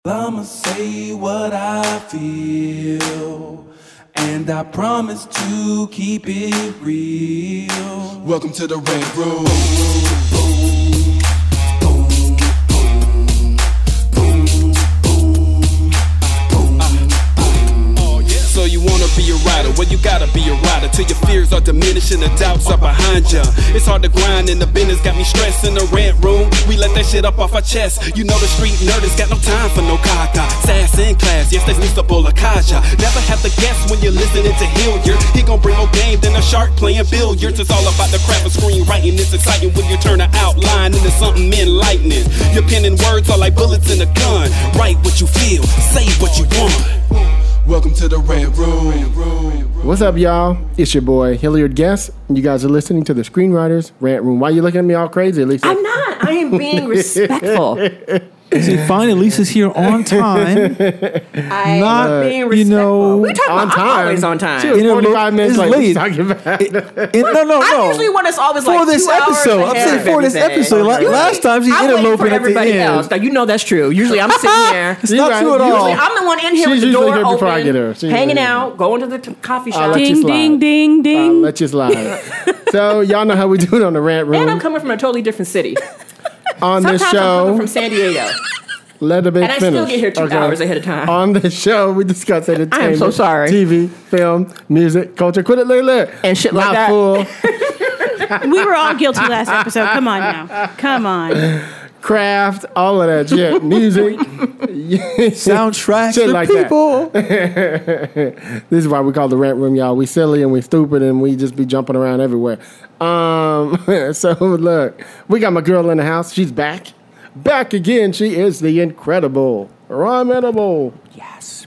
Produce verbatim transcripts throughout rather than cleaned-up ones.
I'ma say what I feel, and I promise to keep it real. Welcome to the Rant Room. So you wanna be a rider, well you gotta be a rider till your fears are diminishing, the doubts are behind ya. It's hard to grind and the business got me stressed in the Rant Room. We let that shit up off our chest. You know the street nerd has got no time for no caca. Sass in class, yes that's Mister Bolakaja. Never have to guess when you're listening to Hilliard. He gon' bring more game than a shark playing billiards. It's all about the craft of screenwriting. It's exciting when you turn an outline into something enlightening. Your pen and words are like bullets in a gun. Write what you feel, say what you want. Welcome to the Rant Room. What's up, y'all? It's your boy, Hilliard Guest, and you guys are listening to the Screenwriters Rant Room. Why are you looking at me all crazy, Lisa? I'm not. I am being respectful. See, finally, Lisa's here on time. I'm Not, being respectful. you know, we talk on about time. I'm always on time. She was You know, forty-five minutes it's late. late. What you talking about? It- no, no, no. I usually want us always for like this two hours episode. I'm ahead saying of for this everything. episode. La- Usually, last time she I'm waiting interloping for at the everybody end. else. Now, you know that's true. Usually I'm sitting here. It's not You're true right. at all. Usually I'm the one in here She's with the usually door here open, before I get her. She's hanging usually- out, going to the t- coffee I'll shop. let you Ding, slide. ding, ding, I'll ding. let you slide. So, y'all know how we do it on the Rant Room. And I'm coming from a totally different city. on Sometimes this I'm coming show, from San Diego. let the bitch And I finish. still get here two hours ahead of time. On this show, we discuss entertainment, I am so sorry. T V, film, music, culture, quit it, look, look. And shit like Not that. Full, We were all guilty last episode. Come on now. Come on. craft, all of that shit. Music. Soundtracks Shit for like people. This is why we call the Rant Room, y'all. We silly and we stupid and we just be jumping around everywhere. Um, so look, we got my girl in the house. She's back. Back again. She is the incredible, inimitable Yes.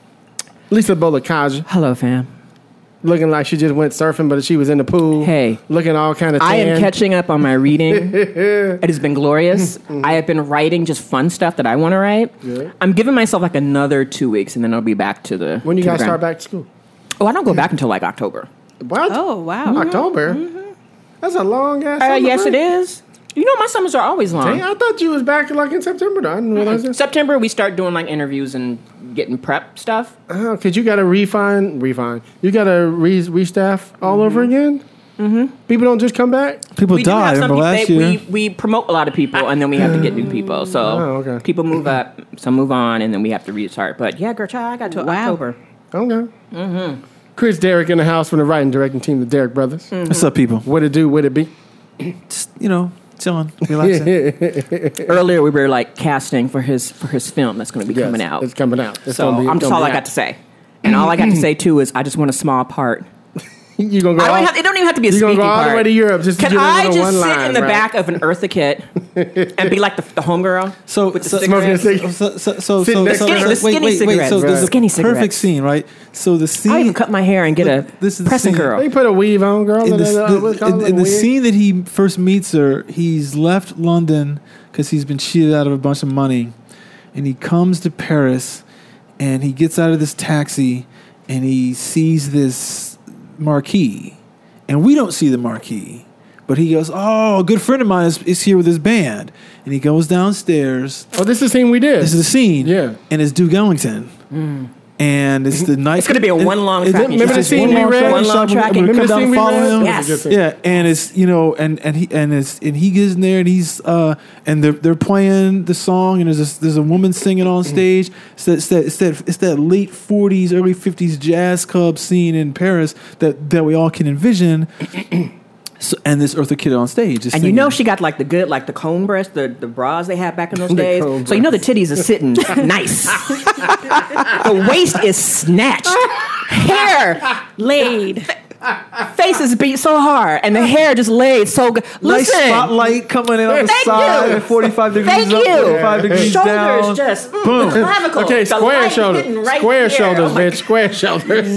Lisa Bolakaja. Hello, fam. Looking like she just went surfing, but she was in the pool. Hey. Looking all kind of tan. I am catching up on my reading. It has been glorious. I have been writing just fun stuff that I want to write. Good. I'm giving myself like another two weeks, and then I'll be back to the. When you to the guys start grind. back to school? Oh, I don't go back until like October. What? Oh, wow. October? That's a long ass Uh, summer yes, break. it is. You know, my summers are always long. Dang, I thought you was back like in September. Though. I didn't realize that. September, we start doing like interviews and getting prep stuff. Oh, cause you got to refine, refine. You got to re restaff all over again. Mm-hmm. People don't just come back. People We do die. have some Remember people, last they, year? we, we promote a lot of people, and then we have to get new people. So Oh, okay. people move up, some move on, and then we have to restart. But yeah, girl, child, I got to Wow. October. Okay. Mm-hmm. Chris Derrick in the house from the writing directing team, the Derrick Brothers. What's up, people? What it do? What it be? Just, you know, chilling, relaxing. Earlier, we were like casting for his for his film that's going to be Yes, coming out. It's coming out. It's so gonna be, I'm just gonna all be I got out. to say, and all I got to say too is I just want a small part. You gonna go? I don't all, have. It don't even have to be a you speaking gonna go all part. the way to Europe just to Can get a I little just one sit line, in the right? back of an Eartha Kitt and be like the, the homegirl? So, with the so, Smoking a cigarettes? cigarette. so, so, so, Sitting so, next so, to her. so- The wait, skinny wait, wait. cigarettes. So there's Right. a Skinny perfect cigarettes. scene, right? So the scene. I even cut my hair and get a Look, this is the pressing scene. curl. They put a weave on, girl. in and the, a- the- what's it called, in, a in the wig? scene that he first meets her, he's left London because he's been cheated out of a bunch of money, and he comes to Paris, and he gets out of this taxi, and he sees this marquee, and we don't see the marquee, but he goes, "Oh, a good friend of mine is, is here with his band," and he goes downstairs. Oh, this is the scene we did. This is the scene, Yeah. and it's Duke Ellington. And it's the night. It's gonna be a one long track. Remember the Just scene one we long read? track. One long Shot, track. we- and we Remember come the down scene we following read? him. Yes. It was a good scene. Yeah, and it's you know, and and he and it's and he gets in there and he's uh and they're they're playing the song and there's a, there's a woman singing on stage. It's that it's that it's that, it's that late forties, early fifties jazz club scene in Paris that that we all can envision. So, and this Eartha Kitt on stage, is And you singing. know she got like the good, like the cone breast, the, the bras they had back in those The days. cone So you know the titties are sitting nice. The waist is snatched. Hair Laid. face is beat so hard, and the hair just laid so good. nice Listen, spotlight coming in on the Thank side, you. and forty-five degrees Thank up, you. forty-five degrees shoulders down. just mm, Boom. the clavicle. Okay, the square light shoulders. hitting right Square here. shoulders, I'm like, bitch. Square shoulders.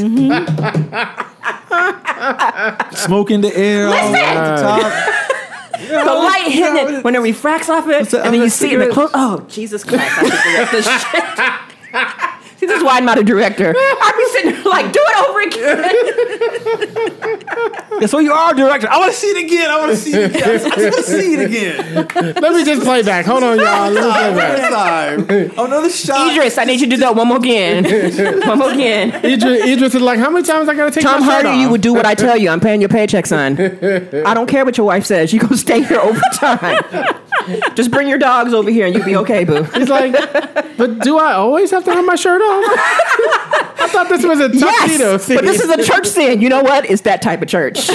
Smoke in the air, all Listen. at the top. The light hitting it when it refracts off it, that and then other you see it in the cigarette? close. Oh, Jesus Christ! I think this shit. See, this is why I'm not a director. I'd be sitting there like, do it over again. Yeah, so you are a director. I want to see it again. I want to see it again. I just want to see it again. Let me just play back. Hold on, y'all. Let me play back. Time. Oh, another shot. Idris, I need you to do that one more again. One more again. Idris, Idris is like, how many times I gotta take Tom my shirt Hardy, you off? would do what I tell you. I'm paying your paycheck, son. I don't care what your wife says. You gonna stay here overtime. Just bring your dogs over here and you'll be okay, boo. He's like, but do I always have to have my shirt on? I thought this was a tuxedo Yes, scene. but this is a church scene. You know what? It's that type of church.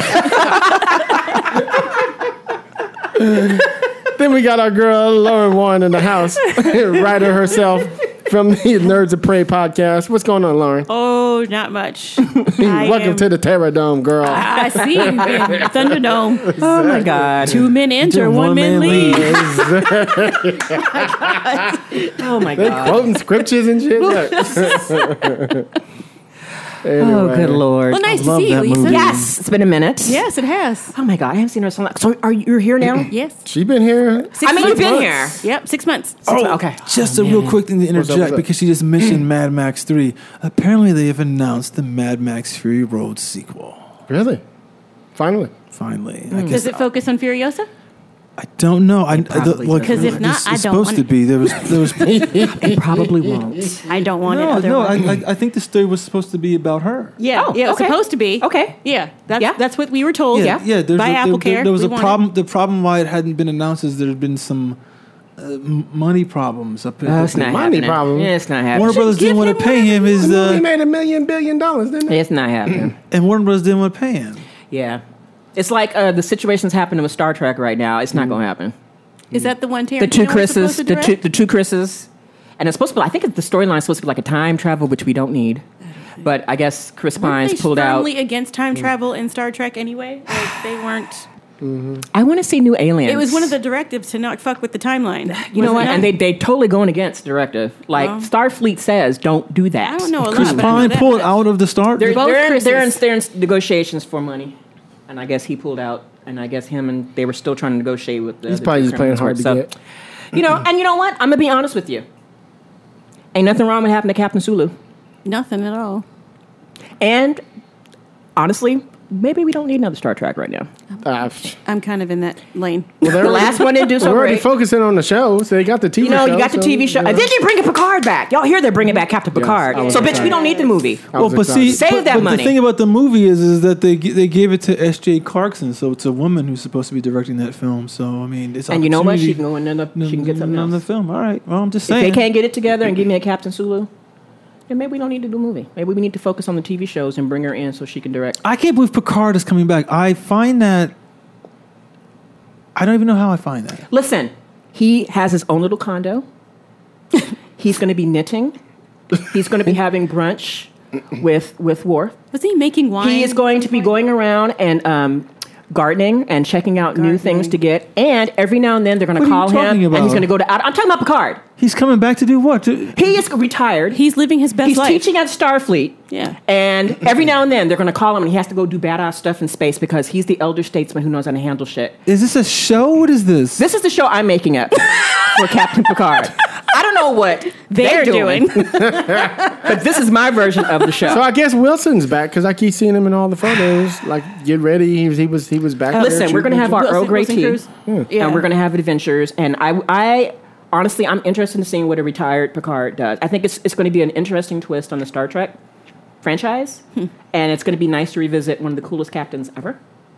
Then we got our girl Lauren Warren in the house, writer herself from the Nerds of Prey podcast. What's going on, Lauren? Oh, not much. I Welcome am- to the Terror Dome, girl. I see you in Thunderdome. Oh my God. Two men enter, One one, man man leave. Oh my They God. quoting scriptures and shit. Look. Anyway. Oh, good Lord. Well, nice to love see you, that Lisa. movie. Yes, it's been a minute. Yes, it has. Oh my God, I haven't seen her so long. So are you you're here now? Yes. She been here. Six I mean, you've months. been here. Yep, six months. Oh, okay. Just a real quick thing to What's up, what's interject up? because she just mentioned Mad Max three. Apparently, they have announced the Mad Max Fury Road sequel. Really? Finally. Finally, Mm. I guess Does it focus on Furiosa? I don't know. I, probably the, like, does. 'Cause if not, it's, I it's don't supposed want to it. be. There was there was It probably won't. I don't want no it no. I, otherwise. I I think the story was supposed to be about her. Yeah, Oh, yeah, it's okay. supposed to be. Okay. Yeah, that's, Yeah. that's what we were told. Yeah. yeah. There's by a, Apple there, Care. there was We a want problem. The problem why it hadn't been announced is there had been some uh, m- money problems up Oh, it's in. not Money happening. problem. Yeah, it's not happening. Warner Brothers give didn't want him to pay him his, He uh, made a million billion dollars, didn't it? It's not happening. and Warner Brothers didn't want to pay him. Yeah. It's like uh, the situation's happening with Star Trek right now. It's not going to happen. Is that the one Tarantino The two was supposed Chris's, to the direct? two, the two Chris's, and it's supposed to be. I think the storyline is supposed to be like a time travel, which we don't need. But I guess Chris Weren't Pines they pulled out. firmly against time travel in Star Trek anyway? Like they weren't. I want to see new aliens. It was one of the directives to not fuck with the timeline. You know Was what? it not? And they they totally going against the directive. Like Well. Starfleet says, don't do that. I don't know a lot. Chris but I know Pine that pulled much. out of the start. They're, Both they're, in, they're, in, Chris's. they're in negotiations for money, and I guess he pulled out. And I guess him and they were still trying to negotiate with the. He's the probably just playing criminals. hard to So, get. You know, and you know what? I'm gonna be honest with you. Ain't nothing wrong with happening to Captain Sulu. Nothing at all. And honestly, maybe we don't need another Star Trek right now. Uh, I'm kind of in that lane. The last one didn't do so we're already great. focusing on the show, so they got the T V You know, show. you got the so, T V show. you know. And then you bring Picard back. Y'all hear they're bringing back Captain Picard. I was so, bitch, excited. we don't need the movie. I Well, was but see, excited. Save but, that but money. the thing about the movie is, is that they gi- they gave it to S J Clarkson, so it's a woman who's supposed to be directing that film. So I mean, it's And you know what? She opportunity- can go in another, she can get something on the else. film. All right. Well, I'm just If saying. they can't get it together and give me a Captain Sulu, then maybe we don't need to do a movie. Maybe we need to focus on the T V shows and bring her in so she can direct. I can't believe Picard is coming back. I find that. I don't even know how I find that. Listen, he has his own little condo. He's going to be knitting. He's going to be having brunch with with Worf. Was he making wine? He is going to be going around and um, gardening and checking out new things to get. And every now and then they're going to What are call you him talking and he's about? going to go to. I'm talking about Picard. He's coming back to do what? To, He is retired. He's living his best He's life. teaching at Starfleet. Yeah. And every now and then they're going to call him and he has to go do badass stuff in space because he's the elder statesman who knows how to handle shit. is this a show? What is this? This is the show I'm making up for Captain Picard. I don't know what they're, They're doing, doing. but this is my version of the show. So I guess Wilson's back because I keep seeing him in all the photos. Like, get ready. He was he was, he was back. there Listen, we're going to have our Wilson- Earl Grey Wilson tea, Cruz. Yeah. and we're going to have adventures. And I, I honestly, I'm interested in seeing what a retired Picard does. I think it's it's going to be an interesting twist on the Star Trek franchise, Hmm. and it's going to be nice to revisit one of the coolest captains ever.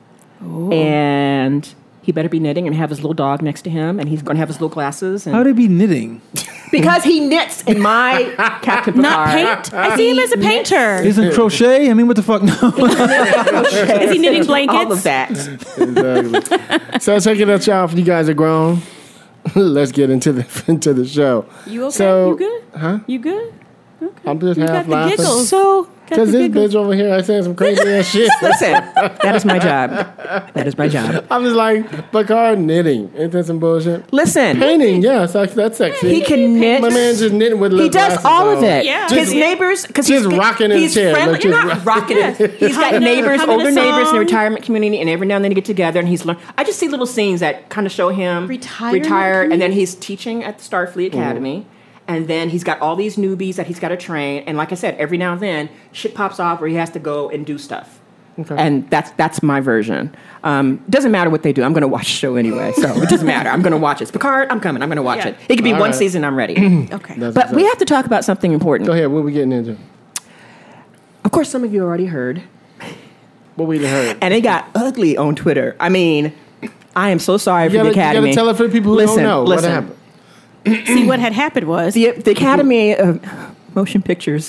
And he better be knitting and have his little dog next to him, and he's going to have his little glasses. And How would he be knitting? because he knits in my Captain Picard. Not paint. I see him as a painter. Isn't crochet? I mean, what the fuck? No. Is he knitting blankets? All of that. Exactly. So check it out, y'all. If you guys are grown, let's get into the into the show. You okay? So- you good? Huh? You good? I'm just You half got the laughing giggles. So, Got because the this giggles. bitch over here, I saying some crazy ass shit. listen, that is my job. That is my job. I'm just like Picard knitting. Ain't that some bullshit? Listen, Painting, yeah, that's, that's sexy. he can knit. My man just knitting with He little does glasses all on. of it. Yeah. His Just- neighbors, because just he's rocking in he's the chair, friendly. like You're just not rock- rocking it. He's got Humming a- neighbors, humming a older neighbors in the song. retirement community, and every now and then they get together and he's learn. I just see little scenes that kind of show him Retirement retired, and then community? he's teaching at the Starfleet Academy. And then he's got all these newbies that he's got to train. And like I said, every now and then, shit pops off where he has to go and do stuff. Okay. And that's that's my version. Um, doesn't matter what they do. I'm going to watch the show anyway, so it doesn't matter. I'm going to watch it. It's Picard. I'm coming. I'm going to watch Yeah. it. It could be All one right. season. I'm ready. Okay. That's But what's we up. have to talk about something important. Go ahead. What we getting into? Of course, some of you already heard, What we heard? and it got ugly on Twitter. I mean, I am so sorry You for gotta, the you Academy. gotta tell it for the people who listen, don't know listen. what happened. See, what had happened was The, the Academy of Motion Pictures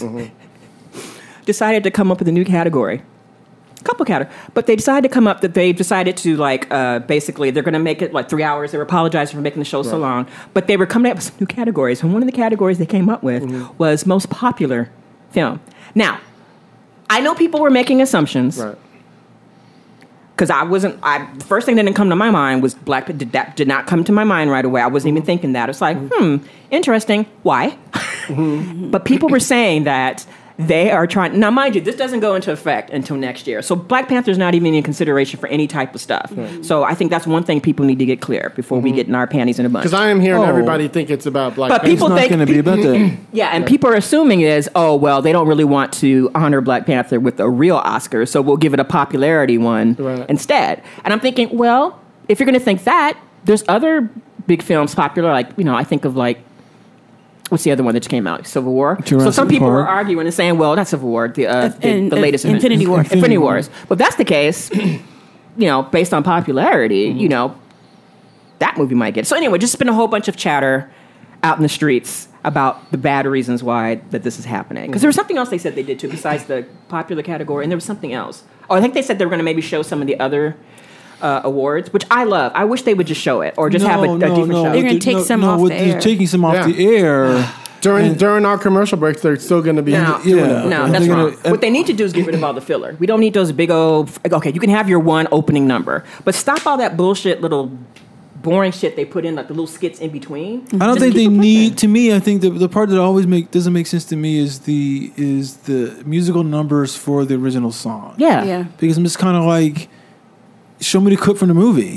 decided to come up with a new category. Couple categories, but they decided to come up that they decided to like uh, basically they're going to make it like three hours. They were apologizing for making the show so long, but they were coming up with some new categories. And one of the categories they came up with was most popular film. Now, I know people were making assumptions Right. because I wasn't. I the first thing that didn't come to my mind was Black Panther. Did that did not come to my mind right away. I wasn't even thinking that. It's like, hmm, interesting. Why? But people were saying that they are trying. Now, mind you, this doesn't go into effect until next year. So Black Panther is not even in consideration for any type of stuff. So I think that's one thing people need to get clear before we get in our panties in a bunch. Because I am hearing Oh. everybody think it's about Black But Panther. people It's not think- going to be about that. Yeah, and people are assuming is, oh, well, they don't really want to honor Black Panther with a real Oscar, so we'll give it a popularity one Right. instead. And I'm thinking, well, if you're going to think that, there's other big films popular, like, you know, I think of like, what's the other one that just came out? Civil War. so Jurassic some people were Park. arguing and saying, well, not Civil War, the, uh, the, in- the uh, latest Infinity War. Infinity, Infinity Wars. Well, if that's the case, you know, based on popularity, you know, that movie might get. So anyway, just been a whole bunch of chatter out in the streets about the bad reasons why that this is happening. Because there was something else they said they did too, besides the popular category, and there was something else. Oh, I think they said they were going to maybe show some of the other uh, awards, which I love. I wish they would just show it or just have a, a different show. They're gonna with take no, some no, off with the air. taking some off Yeah. the air. during And- during our commercial breaks, they're still going to be No, doing Yeah. that. no, And that's they're wrong. gonna- and- what they need to do is get rid of all the filler. We don't need those big old. Okay, you can have your one opening number, but stop all that bullshit, little boring shit they put in, like the little skits in between. I don't Just think keep they it pushing. need. To me, I think the the part that always make doesn't make sense to me is the is the musical numbers for the original song. Yeah, Yeah. Because I'm just kind of like, show me the clip from the movie,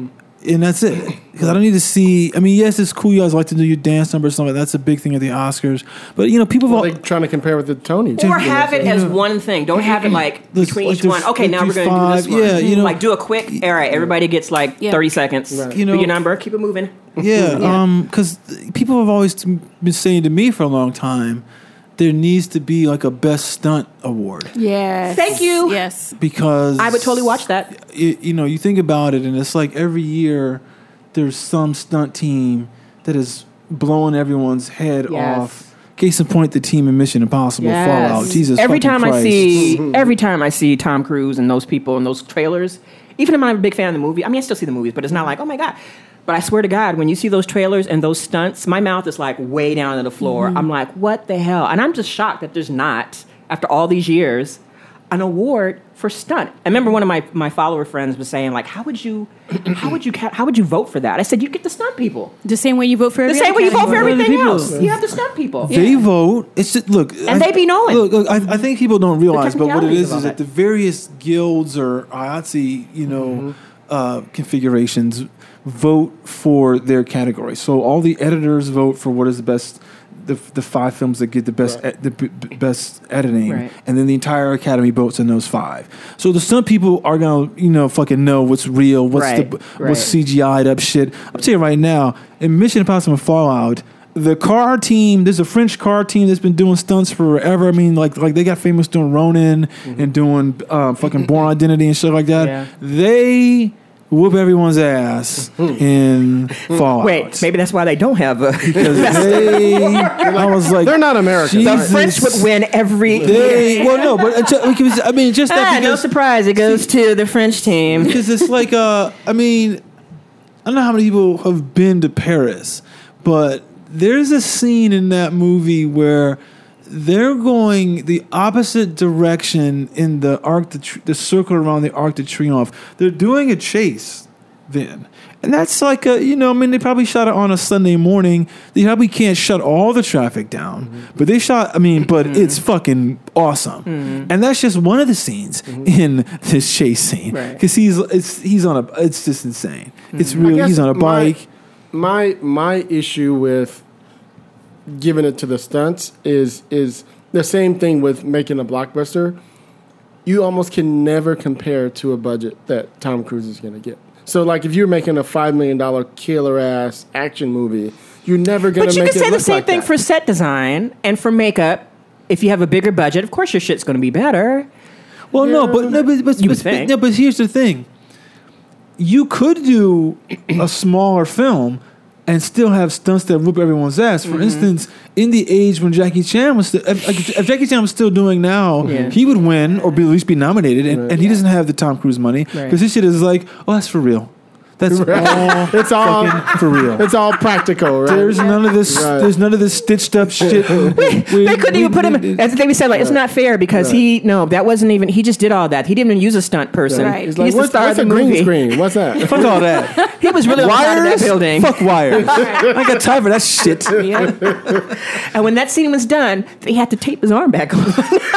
and that's it. Because I don't need to see. I mean, yes, it's cool. You guys like to do your dance numbers, something that's a big thing at the Oscars. But you know, people Well, have they're trying to compare with the Tonys. Or have it you as know. one thing. Don't have it like This- between like each the- one. Okay, like now we're these going to do this five- one. yeah, you know- like do a quick. All right, everybody gets like Yeah. thirty seconds. Right. You Do know- your number. Keep it moving. Yeah, um, because people have always t- been saying to me for a long time, there needs to be like a best stunt award Yes. Thank you. Yes. because I would totally watch that. it, you know, you think about it, and it's like every year there's some stunt team that is blowing everyone's head Yes. off. Case in point, the team in Mission Impossible Yes. Fallout. Jesus, Every fucking time I Christ. see, every time I see Tom Cruise and those people and those trailers, even if I'm not a big fan of the movie, I mean, I still see the movies, but it's not like, oh my god. But I swear to God, when you see those trailers and those stunts, my mouth is like way down to the floor. I'm like, what the hell? And I'm just shocked that there's not, after all these years, an award for stunt. I remember one of my, my follower friends was saying, like, how would you, how would you, ca- how would you vote for that? I said, you get the stunt people. The same way you vote for The every same other way you vote for category. Other everything people. else. You have the stunt people. They vote. It's just look, And they be knowing. Look, look I, I think people don't realize, but what it technicalities is of is all that that. the various guilds or I A T S E, you know, Mm-hmm. uh, configurations vote for their category. So all the editors vote for what is the best, the the five films that get the best Right. e- the b- b- best editing, Right. and then the entire academy votes in those five. So the stunt people are gonna you know fucking know what's real, what's Right, the right. what's C G I'd up shit. I'm telling you right now, in Mission Impossible Fallout. The car team, there's a French car team that's been doing stunts forever. I mean, like, like they got famous doing Ronin and doing uh, fucking Born Identity and shit like that. Yeah. They whoop everyone's ass in Fallout. Wait, maybe that's why they don't have a. because they, I was like, They're not American. The Jesus. French would win every. They, well, no, but uh, ju- because- I mean, just that Ah, no because, surprise, it goes to the French team. because it's like, uh, I mean, I don't know how many people have been to Paris, but there's a scene in that movie where they're going the opposite direction in the arc, the, tr- the circle around the Arc de Triomphe. They're doing a chase then. And that's like a, you know, I mean, they probably shot it on a Sunday morning. They probably can't shut all the traffic down, but they shot, I mean, but it's fucking awesome. And that's just one of the scenes in this chase scene. Right. Because he's, it's, he's on a, it's just insane. It's I really, guess he's on a my- bike. My my issue with giving it to the stunts is is the same thing with making a blockbuster. you almost can never compare to a budget that Tom Cruise is going to get. So, like, if you're making a five million dollars killer-ass action movie, you're never going But to you make can it say the look same like thing that. for set design and for makeup. If you have a bigger budget, of course your shit's going to be better. Well, no, but no, but but, You would but, think. no, but here's the thing: you could do a smaller film and still have stunts that whoop everyone's ass. For Mm-hmm. instance, in the age when Jackie Chan was, still, if, if Jackie Chan was still doing now, Yeah. he would win or be, at least be nominated, and, and he doesn't have the Tom Cruise money because Right. his shit is like, oh, that's for real. That's all It's all fucking for real. it's all practical, right? There's none of this. Right. There's none of this stitched up shit. They couldn't even put him. That's the thing we said. Like, it's not fair because he no, that wasn't even. He just did all that. He didn't even use a stunt person. Right. It's He like, used to what's, star what's a in the green movie. screen? What's that? Fuck all that. He was really on the side of that Wires? building. Fuck wires. I got time for that shit. Yeah. And when that scene was done, they had to tape his arm back on.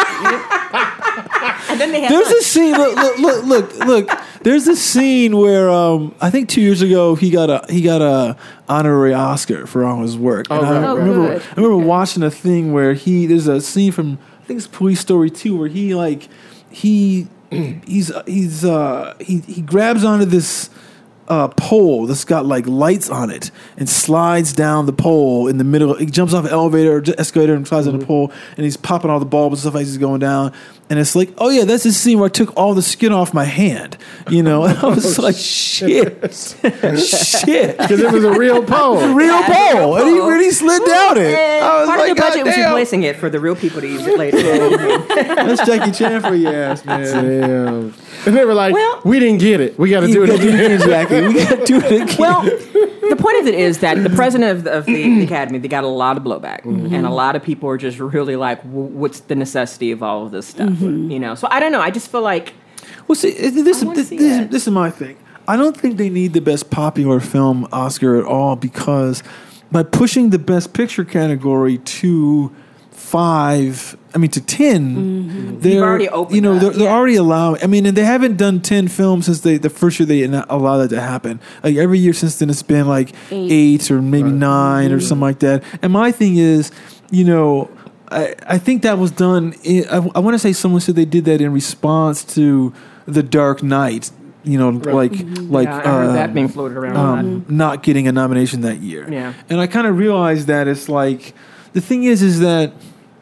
And then they had There's lunch. a scene. Look, look, look, look, look. There's a scene where um, I think two years ago he got a he got a honorary Oscar for all his work. Oh, And I right, right. remember good. I remember watching a thing where he there's a scene from I think it's Police Story two where he like he he's he's uh he he grabs onto this uh, pole that's got like lights on it and slides down the pole in the middle. He jumps off an elevator or escalator and slides on the pole, and he's popping all the bulbs and stuff as he's going down. And it's like, oh yeah, that's the scene where I took all the skin off my hand. You know, and I was like, shit, shit. Because it was a real pole. Real pole, and he really slid down it. I was Part like, of the budget God was damn. replacing it for the real people to use it later. That's Jackie Chan for your ass, man. Damn. And they were like, Well- we didn't get it. We got to do You it gotta do it again. again, Jackie. We gotta do it again. Well, the point of it is that the president of the, of the Academy, they got a lot of blowback, and a lot of people are just really like, w- "What's the necessity of all of this stuff?" You know. So I don't know. I just feel like Well, see, this, I wanna this, see this, that. this is my thing. I don't think they need the best popular film Oscar at all because by pushing the best picture category to five, I mean to ten, they're You've already opened you know up, they're, they're yeah. already allowing. I mean, and they haven't done ten films since they the first year they not allowed that to happen. Like every year since then, it's been like eight, Eight. or maybe nine or something like that. And my thing is, you know. I, I think that was done. In, I, I want to say someone said they did that in response to The Dark Knight. You know, like like yeah, I heard uh, that being floated around. a lot. um, not getting a nomination that year. Yeah. And I kind of realized that it's like the thing is is that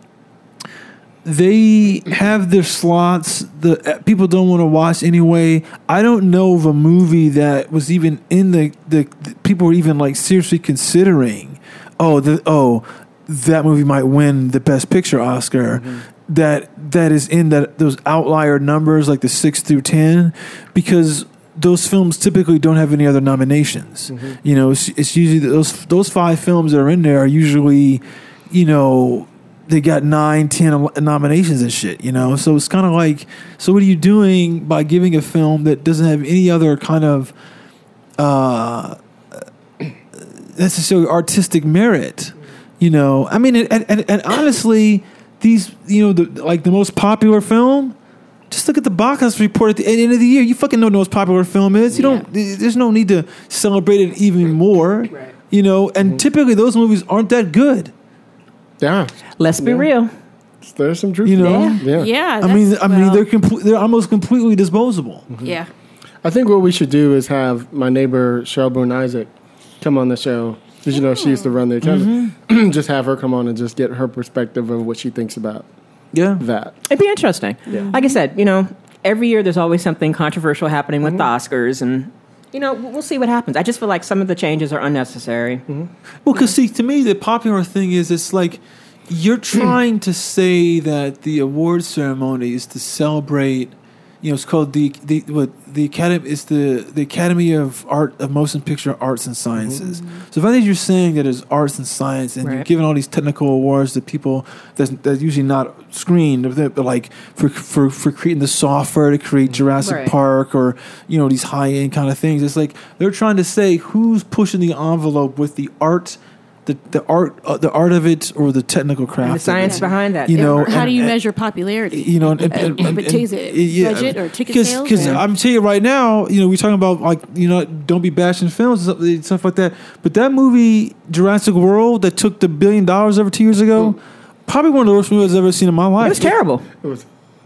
they have their slots. The uh, people don't want to watch anyway. I don't know of a movie that was even in the the, the people were even like seriously considering. Oh, the oh. that movie might win the Best Picture Oscar. Mm-hmm. That that is in that those outlier numbers like the six through ten, because those films typically don't have any other nominations. Mm-hmm. You know, it's, it's usually those those five films that are in there are usually, you know, they got nine, ten nominations and shit. You know, so it's kind of like, so what are you doing by giving a film that doesn't have any other kind of uh, necessarily artistic merit? You know, I mean, and, and, and honestly, these, you know, the, like the most popular film, just look at the box office report at the end of the year. You fucking know what the most popular film is. You Yeah. don't, there's no need to celebrate it even more. Right. You know, and Mm-hmm. typically those movies aren't that good. Yeah. Let's be real. There's some truth. You to know? that. Yeah. Yeah. I mean, that's- I mean, well, they're complete, they're almost completely disposable. yeah. I think what we should do is have my neighbor Cheryl Boone Isaac come on the show. Did you know she used to run the academy? Mm-hmm. Just have her come on and just get her perspective of what she thinks about Yeah. that. It'd be interesting. Like I said, you know, every year there's always something controversial happening with the Oscars, and you know, we'll see what happens. I just feel like some of the changes are unnecessary. Well, because see, to me, the popular thing is it's like you're trying to say that the award ceremony is to celebrate. You know, it's called the the what the academy is the the Academy of Art of Motion Picture Arts and Sciences. So if I think you're saying that it's arts and science, and you're Right. giving all these technical awards to people that's that's usually not screened, but like for for for creating the software to create Jurassic Right. Park or you know these high end kind of things. It's like they're trying to say who's pushing the envelope with the art. The, the art uh, the art of it or the technical craft And the of science it. behind that. You know, How and- do you and- measure popularity? you know, and, and, And- and, but is it yeah, budget or ticket Cause, sales? Because or- I'm telling you right now, you know, we're talking about like you know, don't be bashing films and stuff, stuff like that. But that movie Jurassic World that took the billion dollars over two years ago, probably one of the worst movies I've ever seen in my life. It was terrible. It was awful.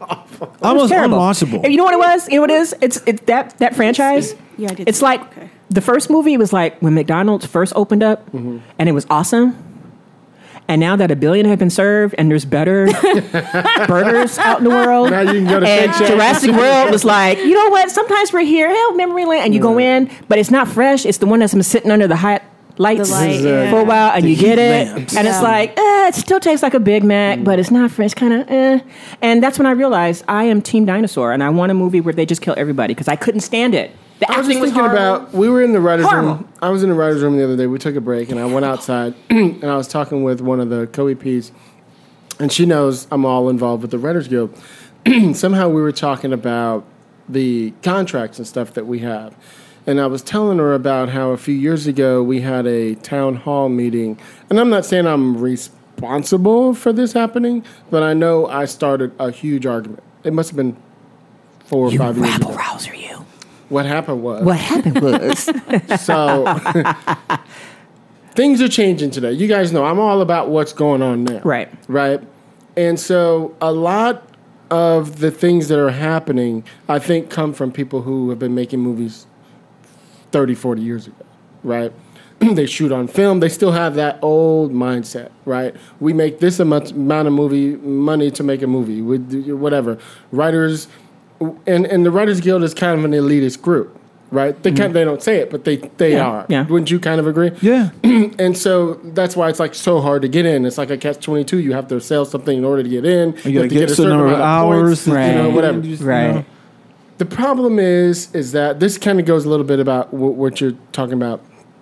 almost terrible. unwatchable. And you know what it was? You know what it is? It's it's that that franchise. Yeah, I did It's see like that. Okay. the first movie was like when McDonald's first opened up, Mm-hmm. and it was awesome. And now that a billion have been served, and there's better burgers out in the world, Now you can go to and Shake Shack. Jurassic World was like, you know what? Sometimes we're here, hell, memory lane, and you go in, but it's not fresh. It's the one that's been sitting under the hot lights The light, This is, uh, yeah. for a while, and The you get heat it, lamps. and it's Yeah. like, eh, it still tastes like a Big Mac, but it's not fresh, kind of, eh. And that's when I realized I am Team Dinosaur, and I want a movie where they just kill everybody because I couldn't stand it. The I was acting just thinking horrible. about. We were in the writers' Horrible. room. I was in the writers' room the other day. We took a break, and I went outside, and I was talking with one of the co-E Ps, and she knows I'm all involved with the Writers Guild. Somehow we were talking about the contracts and stuff that we have, and I was telling her about how a few years ago we had a town hall meeting, and I'm not saying I'm responsible for this happening, but I know I started a huge argument. It must have been four or You five years ago. rabble rouser, you. What happened was What happened was, so things are changing today. You guys know I'm all about what's going on now. Right. Right. And so a lot of the things that are happening, I think, come from people who have been making movies thirty, forty years ago. Right. They shoot on film. They still have that old mindset, right? We make this amount amount of movie money to make a movie. We do whatever. Writers, and, and the Writers Guild is kind of an elitist group, right? They kind they don't say it, but they they Yeah, are. yeah. Wouldn't you kind of agree? Yeah. And so that's why it's like so hard to get in. It's like a catch twenty-two. You have to sell something in order to get in. You gotta have to get a certain number of hours, points, you know, Right. whatever. You just, Right. you know. The problem is, is that this kind of goes a little bit about w- what you're talking about.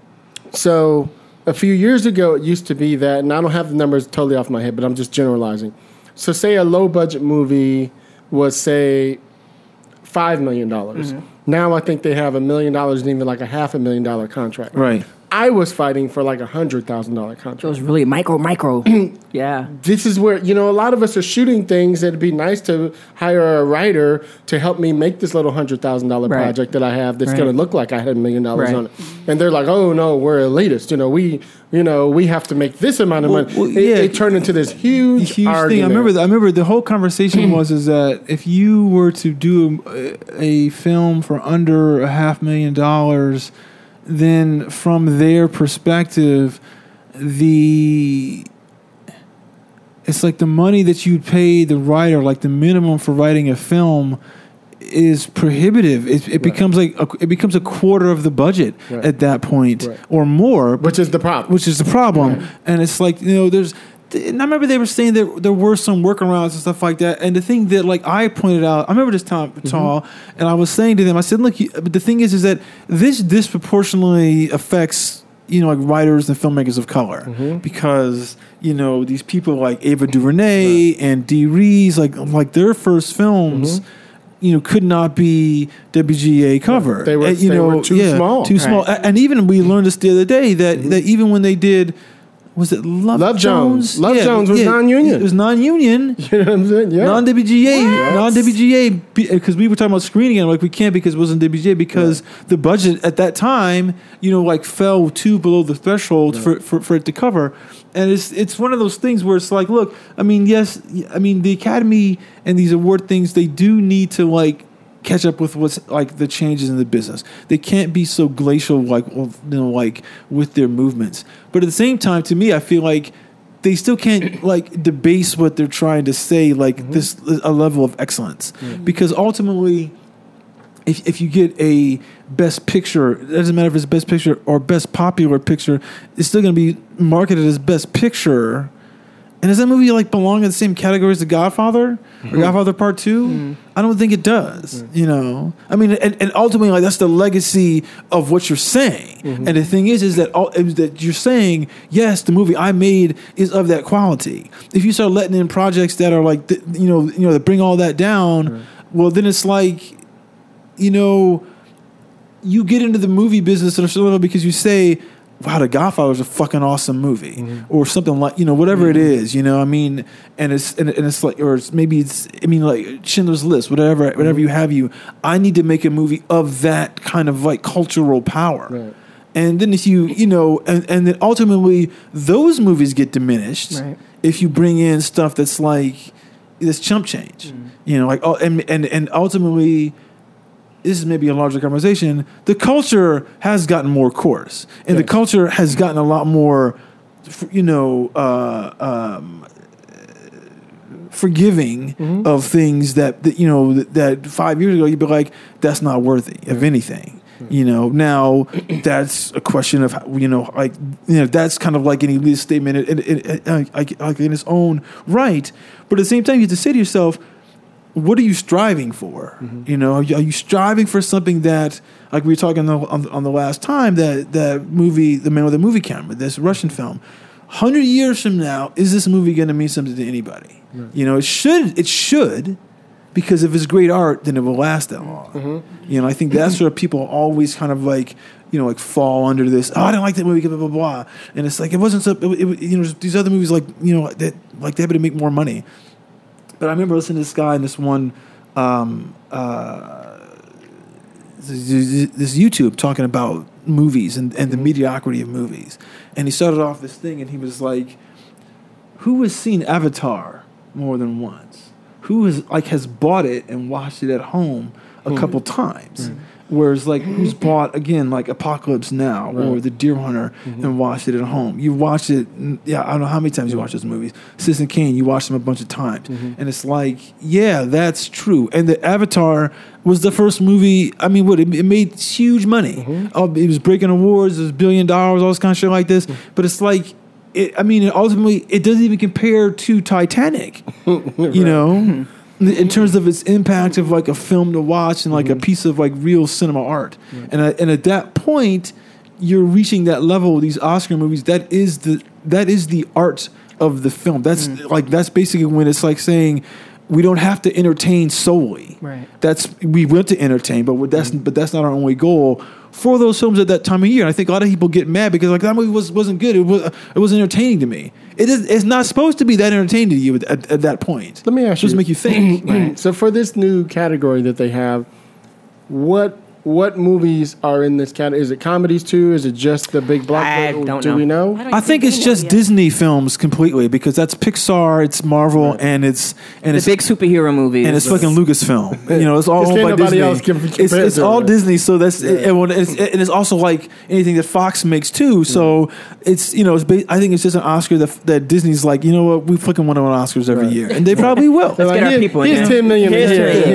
So a few years ago, it used to be that, and I don't have the numbers totally off my head, but I'm just generalizing. So say a low budget movie was, say, five million dollars. Mm-hmm. Now I think they have a million dollars and even like a half a million dollar contract. Right. I was fighting for like a hundred thousand dollar it contract. was really micro, micro. Yeah. This is where, you know, a lot of us are shooting things. It'd be nice to hire a writer to help me make this little hundred thousand dollar Right. project that I have that's Right. going to look like I had a million dollars Right. on it. And they're like, oh no, we're elitist. You know, we, you know, we have to make this amount of Well, money. well, it, yeah. it turned into this huge, huge argument. thing. I remember. The, I remember the whole conversation was is that if you were to do a, a film for under a half million dollars, then from their perspective, the it's like the money that you pay the writer, like the minimum for writing a film, is prohibitive. It, it becomes like a, it becomes a quarter of the budget Right. at that point Right. or more. Which is the problem. Which is the problem. And it's like, you know, there's, and I remember they were saying that there were some workarounds and stuff like that. And the thing that, like, I pointed out, I remember this time, Tall, and I was saying to them, I said, look, you, but the thing is, is that this disproportionately affects, you know, like writers and filmmakers of color because, you know, these people like Ava DuVernay and Dee Rees, like, like their first films, you know, could not be W G A cover. They were- And, you they know, were too yeah, small. Too small. Right. A- And even we learned this the other day that, that even when they did, was it Love, Love Jones. Love Jones was non-union. It was non-union. You know what I'm saying? Yeah. Non-W G A, What? non-W G A, because we were talking about screening it, like we can't because it wasn't W G A because the budget at that time, you know, like fell too below the threshold for, for, for it to cover, and it's it's one of those things where it's like, look, I mean, yes, I mean the Academy and these award things, they do need to like catch up with what's like the changes in the business. They can't be so glacial, like you know, like with their movements. But at the same time, to me, I feel like they still can't like debase what they're trying to say, like mm-hmm. this a level of excellence, mm-hmm. because ultimately, if if you get a best picture, it doesn't matter if it's best picture or best popular picture, it's still going to be marketed as best picture. And does that movie like belong in the same category as The Godfather or Godfather Part Two? Mm. I don't think it does. Mm. You know, I mean, and, and ultimately, like that's the legacy of what you're saying. Mm-hmm. And the thing is, is that all, is that you're saying, yes, the movie I made is of that quality. If you start letting in projects that are like, the, you know, you know, that bring all that down, mm. well, then it's like, you know, you get into the movie business at a level because you say, wow, The Godfather is a fucking awesome movie, mm-hmm. or something like, you know, whatever mm-hmm. it is, you know, I mean, and it's and, and it's like, or it's maybe it's, I mean, like Schindler's List, whatever, mm-hmm. whatever you have, you, I need to make a movie of that kind of like cultural power, Right. and then if you, you know, and and then ultimately those movies get diminished Right. if you bring in stuff that's like, this chump change. Mm. You know, like oh, and and and ultimately, this is maybe a larger conversation. The culture has gotten more coarse, and yes. the culture has gotten a lot more, you know, uh, um, forgiving mm-hmm. of things that, that you know that, that five years ago you'd be like, that's not worthy yeah. of anything. You know, now that's a question of, you know, like, you know, that's kind of like an elitist statement in, in, in, like, like in its own right. But at the same time, you have to say to yourself, what are you striving for? Mm-hmm. You know, are you, are you striving for something that, like we were talking on, on, on the last time, that, that movie, The Man with the Movie Camera, this Russian film, one hundred years from now, is this movie going to mean something to anybody? Right. You know, it should, it should. Because if it's great art, then it will last that long. Mm-hmm. You know, I think that's where people always kind of like, you know, like fall under this. Oh, I didn't like that movie, blah blah blah. And it's like it wasn't so. It, it, you know, these other movies like you know that like they had to make more money. But I remember listening to this guy in this one, um, uh, this, this YouTube talking about movies and, and the mediocrity of movies. And he started off this thing, and he was like, "Who has seen Avatar more than once? Who has like has bought it and watched it at home a mm-hmm. couple times? Mm-hmm. Whereas like who's bought again like Apocalypse Now right. or The Deer Hunter mm-hmm. and watched it at home? You watched it, yeah. I don't know how many times you watch those movies. Citizen Kane, you watched them a bunch of times, mm-hmm. and it's like, yeah, that's true. And the Avatar was the first movie. I mean, what it, it made huge money. Mm-hmm. Oh, it was breaking awards. It was a billion dollars, all this kind of shit like this. Mm-hmm. But it's like. It, I mean, ultimately, it doesn't even compare to Titanic, you right. know, in terms of its impact of like a film to watch and like mm-hmm. a piece of like real cinema art. Right. And I, and at that point, you're reaching that level with these Oscar movies. That is the that is the art of the film. That's mm. like that's basically when it's like saying we don't have to entertain solely. Right. That's we want to entertain, but that's mm. but that's not our only goal. For those films at that time of year, and I think a lot of people get mad because like that movie was wasn't good. It was it was entertaining to me. It is it's not supposed to be that entertaining to you at, at, at that point. Let me ask it's supposed you, to make you think. Right. So for this new category that they have, what what movies are in this category? Is it comedies too? Is it just the big blockbuster? I don't Do know. we know? I, I think it's just yet. Disney films completely because that's Pixar, it's Marvel, right. and it's and the it's big superhero movies, and it's fucking Lucasfilm. You know, it's all owned by nobody Disney. Else can it's it's all it. Disney, so that's yeah. it, and, it's, and it's also like anything that Fox makes too. So yeah. it's you know, it's ba- I think it's just an Oscar that that Disney's like, you know what, we fucking want to win Oscars every right. year, and they probably will. Let's like, get our people in. Here's ten million. Here's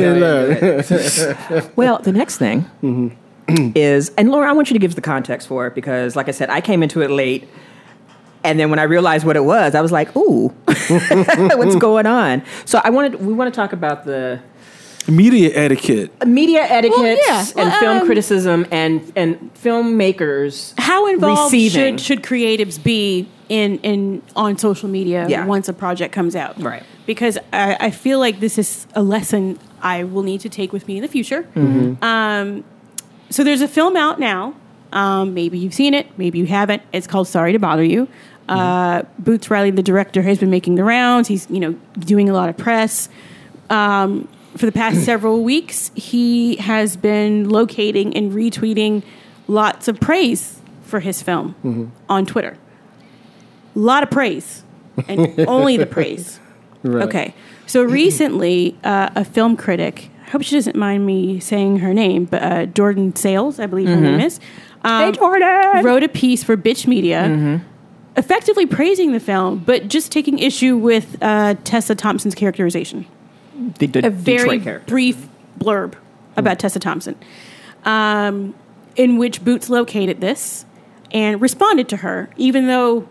ten million. Well, the next thing. Mm-hmm. is, and Laura, I want you to give the context for it because, like I said, I came into it late, and then when I realized what it was, I was like, "Ooh, what's going on?" So I wanted, we want to talk about the media etiquette, media etiquette, well, yeah. and well, film um, criticism, and and filmmakers. How involved receiving. should should creatives be in in on social media yeah. once a project comes out? Right. Because I, I feel like this is a lesson I will need to take with me in the future. Mm-hmm. Um. So there's a film out now. Um, maybe you've seen it. Maybe you haven't. It's called Sorry to Bother You. Uh, mm-hmm. Boots Riley, the director, has been making the rounds. He's, you know, doing a lot of press. Um, for the past several weeks, he has been locating and retweeting lots of praise for his film mm-hmm. on Twitter. A lot of praise. And only the praise. Right. Okay. So recently, uh, a film critic... I hope she doesn't mind me saying her name, but uh, Jordan Sales, I believe mm-hmm. her name is. Um, hey, Jordan! Wrote a piece for Bitch Media, mm-hmm. effectively praising the film, but just taking issue with uh, Tessa Thompson's characterization. The, the a very character. brief blurb about mm. Tessa Thompson, um, in which Boots located this and responded to her, even though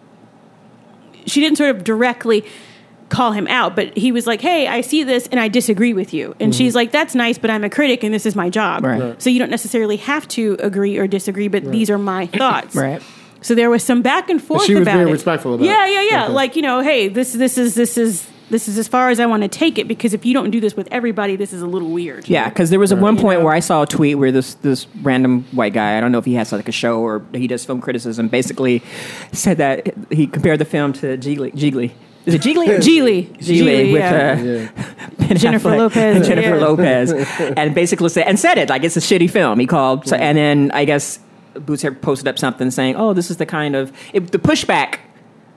she didn't sort of directly... call him out, but he was like, hey, I see this and I disagree with you. And mm-hmm. she's like, that's nice, but I'm a critic and this is my job. Right. Right. So you don't necessarily have to agree or disagree, but right. these are my thoughts. Right. So there was some back and forth but she was about being it. respectful about yeah, it. Yeah, yeah, yeah. Okay. Like, you know, hey, this this is this is this is as far as I want to take it, because if you don't do this with everybody, this is a little weird. Yeah, because there was at right. one point you know? where I saw a tweet where this this random white guy, I don't know if he has like a show or he does film criticism, basically said that he compared the film to Jiggly. Jiggly. Is it Jiggly? Geely. Geely with yeah. uh, yeah. Jennifer Affleck Lopez. and Jennifer yeah. Lopez. And basically said, and said it, like it's a shitty film. He called, so, and then I guess Boots had posted up something saying, oh, this is the kind of, it, the pushback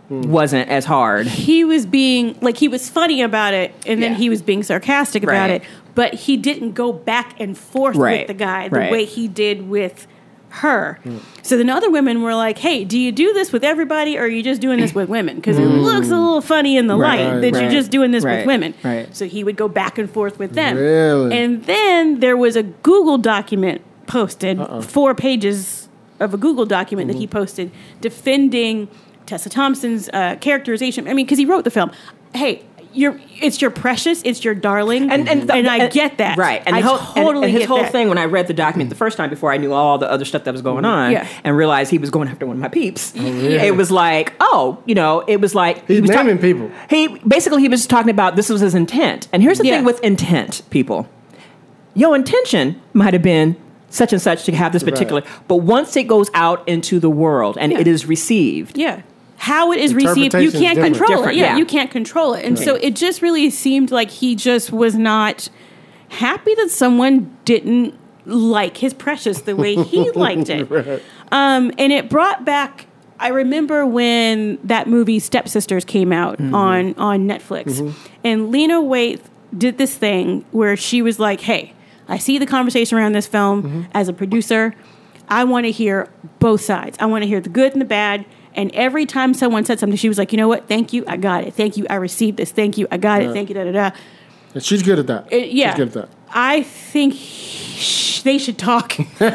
wasn't as hard. He was being like he was funny about it, and then Yeah. he was being sarcastic about Right. it. But he didn't go back and forth Right. with the guy the Right. way he did with her. So then other women were like, "Hey, do you do this with everybody, or are you just doing this with women? Because it looks a little funny in the Right. light that Right. you're just doing this Right. with women." Right. So he would go back and forth with them. Really? And then there was a Google document posted, four pages of a Google document that he posted defending Tessa Thompson's uh, characterization. I mean, because he wrote the film. Hey, you're it's your precious, it's your darling, And and, and I get that, right? And, I the whole, totally and, and his get whole that. thing when I read the document the first time before I knew all the other stuff that was going on, Yeah. and realized he was going after one of my peeps. yeah. It was like, oh, you know, it was like He's he was naming talk- people. He basically he was talking about this was his intent. And here's the Yeah. thing with intent, people. Your intention might have been such and such to have this particular, but once it goes out into the world and Yeah. it is received, Yeah. How it is received, you Interpretation's can't different. control it. Different, Yeah, yeah. you can't control it. And so it just really seemed like he just was not happy that someone didn't like his precious the way he liked it. Um, and it brought back, I remember when that movie Stepsisters came out on, on Netflix. And Lena Waithe did this thing where she was like, hey, I see the conversation around this film as a producer. I want to hear both sides. I want to hear the good and the bad. And every time someone said something, she was like, you know what? Thank you. I got it. Thank you. I received this. Thank you. I got it. Thank you. Da, da, da. And she's good at that. Uh, yeah. She's good at that. I think sh- they should talk.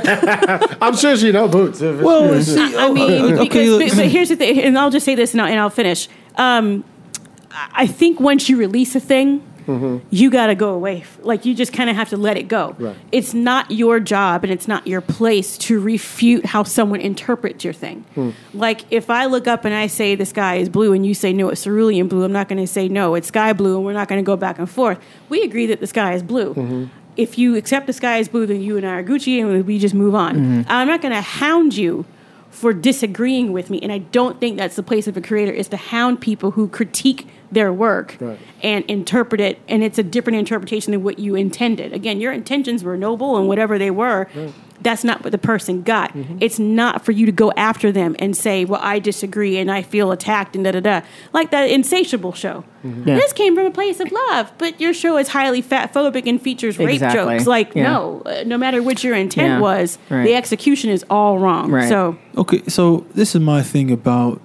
I'm sure she knows Boots. If it's- Well, see, I mean, okay, because, look- but, but here's the thing, and I'll just say this and I'll, and I'll finish. Um, I I think once you release a thing, you got to go away. Like, you just kind of have to let it go. Right. It's not your job and it's not your place to refute how someone interprets your thing. Like, if I look up and I say the sky is blue and you say, no, it's cerulean blue, I'm not going to say, no, it's sky blue, and we're not going to go back and forth. We agree that the sky is blue. If you accept the sky is blue, then you and I are Gucci and we just move on. I'm not going to hound you for disagreeing with me. And I don't think that's the place of a creator, is to hound people who critique their work Right. and interpret it, and it's a different interpretation than what you intended. Again, your intentions were noble, and whatever they were, that's not what the person got. It's not for you to go after them and say, well, I disagree and I feel attacked and da-da-da. Like that Insatiable show. Yeah. This came from a place of love, but your show is highly fatphobic and features rape Exactly. jokes. Like, Yeah. no, uh, no matter what your intent Yeah. was, Right. the execution is all wrong. Right. So, Okay, so this is my thing about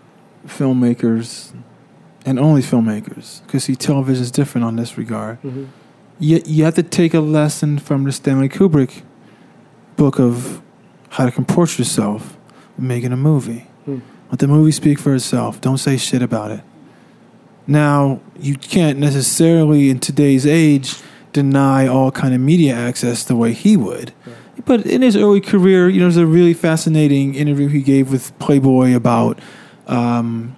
filmmakers, and only filmmakers, because see, television is different on this regard. You, you have to take a lesson from the Stanley Kubrick book of how to comport yourself when making a movie. Let the movie speak for itself. Don't say shit about it. Now, you can't necessarily, in today's age, deny all kind of media access the way he would. But in his early career, you know, there's a really fascinating interview he gave with Playboy about um,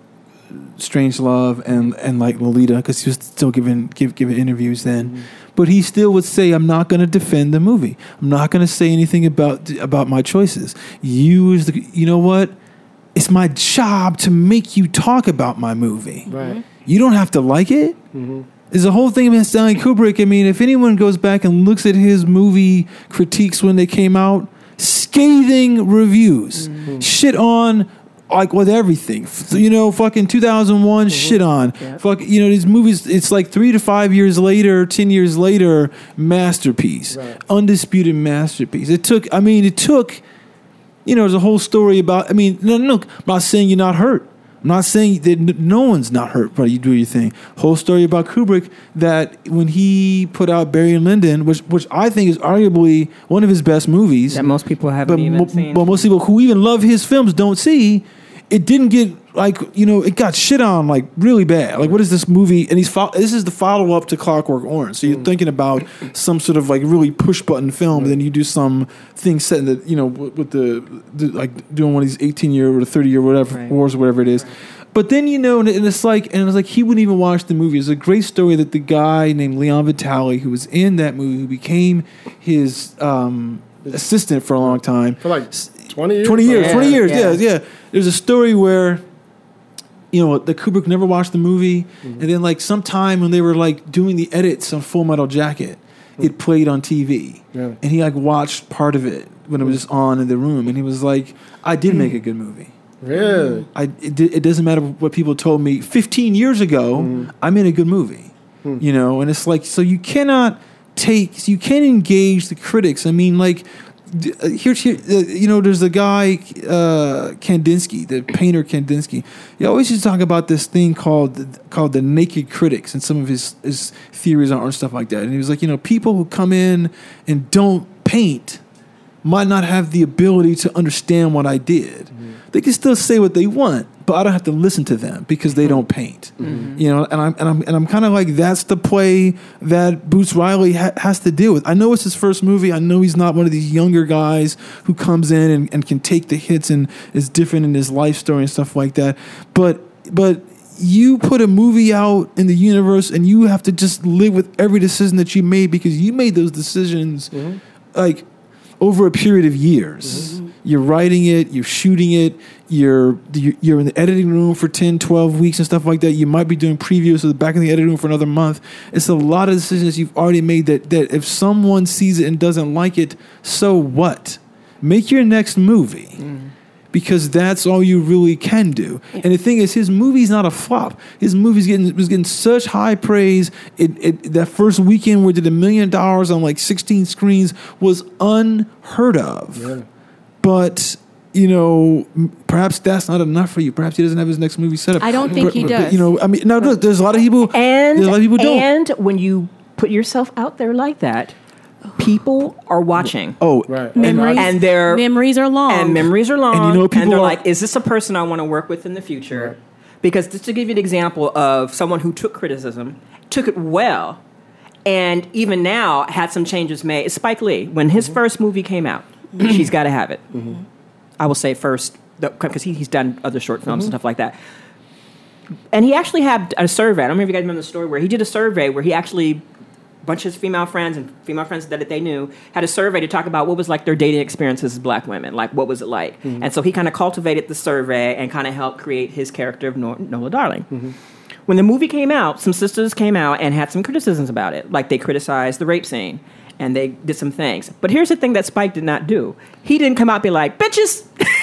Strange Love and, and like Lolita, because he was still giving give, giving interviews then. Mm-hmm. But he still would say, "I'm not going to defend the movie. I'm not going to say anything about about my choices. You, is the, you know what? It's my job to make you talk about my movie. Right. You don't have to like it." Mm-hmm. There's a whole thing about Stanley Kubrick. I mean, if anyone goes back and looks at his movie critiques when they came out, scathing reviews, mm-hmm. shit on, like with everything. So, you know, fucking two thousand one, mm-hmm. shit on. Yep. Fuck, you know, these movies, it's like three to five years later, ten years later, masterpiece. Right. Undisputed masterpiece. It took, I mean, it took, you know, there's a whole story about, I mean, no, no, I'm not saying you're not hurt. I'm not saying that no one's not hurt, but you do your thing. Whole story about Kubrick, that when he put out Barry and Lyndon, which which I think is arguably one of his best movies, that most people haven't but, even mo- seen. but most people who even love his films don't see. It didn't get like, you know, it got shit on like really bad. Like, what is this movie? And he's fo- this is the follow up to Clockwork Orange. So you're mm. thinking about some sort of like really push button film, mm. and then you do some thing set in the, you know, with, with the, the like doing one of these eighteen year or thirty year whatever right. wars or whatever it is. Right. But then, you know, and it's like, and it's like he wouldn't even watch the movie. It's a great story that the guy named Leon Vitali, who was in that movie, who became his um, assistant for a long time, for like twenty years, twenty years, yeah, twenty years, yeah. yeah, yeah. There's a story where, you know, the Kubrick never watched the movie, mm-hmm. and then like sometime when they were like doing the edits on Full Metal Jacket, mm-hmm. it played on T V, yeah. and he like watched part of it when it was just on in the room, and he was like, "I did make a good movie." Really? I it, it doesn't matter what people told me fifteen years ago. Mm. I made a good movie, mm. you know. And it's like, so you cannot take, you can't engage the critics. I mean, like uh, here's here, uh, you know, there's a guy uh, Kandinsky, the painter Kandinsky. He always used to talk about this thing called called the naked critics and some of his his theories on art and stuff like that. And he was like, you know, people who come in and don't paint might not have the ability to understand what I did. Mm-hmm. They can still say what they want, but I don't have to listen to them because they don't paint. Mm-hmm. You know, and I'm and I'm and I'm kind of like, that's the play that Boots Riley ha- has to deal with. I know it's his first movie. I know he's not one of these younger guys who comes in and, and can take the hits and is different in his life story and stuff like that. But but you put a movie out in the universe and you have to just live with every decision that you made because you made those decisions mm-hmm. like over a period of years. Mm-hmm. You're writing it, you're shooting it, you're you're in the editing room for ten, twelve weeks and stuff like that. You might be doing previews so the back in the editing room for another month. It's a lot of decisions you've already made that, that if someone sees it and doesn't like it, so what? Make your next movie. Mm. Because that's all you really can do. Yeah. And the thing is, his movie's not a flop. His movie's getting was getting such high praise. It, it that first weekend where it did a million dollars on like sixteen screens was unheard of. Yeah. But you know, perhaps that's not enough for you. Perhaps he doesn't have his next movie set up. I don't think but, he but, does. But, you know, I mean, no, look, there's a lot of people. And there's a lot of people don't. And when you put yourself out there like that, people are watching. Oh, right. Memories, and their memories are long. And memories are long. And you know, people and they're are, like, is this a person I want to work with in the future? Right. Because just to give you an example of someone who took criticism, took it well, and even now had some changes made, is Spike Lee. When his mm-hmm. first movie came out, She's Gotta Have It. Mm-hmm. I will say first, because he, he's done other short films mm-hmm. and stuff like that. And he actually had a survey. I don't remember if you guys remember the story where he did a survey where he actually, a bunch of his female friends and female friends that they knew, had a survey to talk about what was like their dating experiences as black women. Like, what was it like? Mm-hmm. And so he kind of cultivated the survey and kind of helped create his character of Nor- Nola Darling. Mm-hmm. When the movie came out, some sisters came out and had some criticisms about it. Like, they criticized the rape scene. And they did some things. But here's the thing that Spike did not do. He didn't come out and be like, bitches!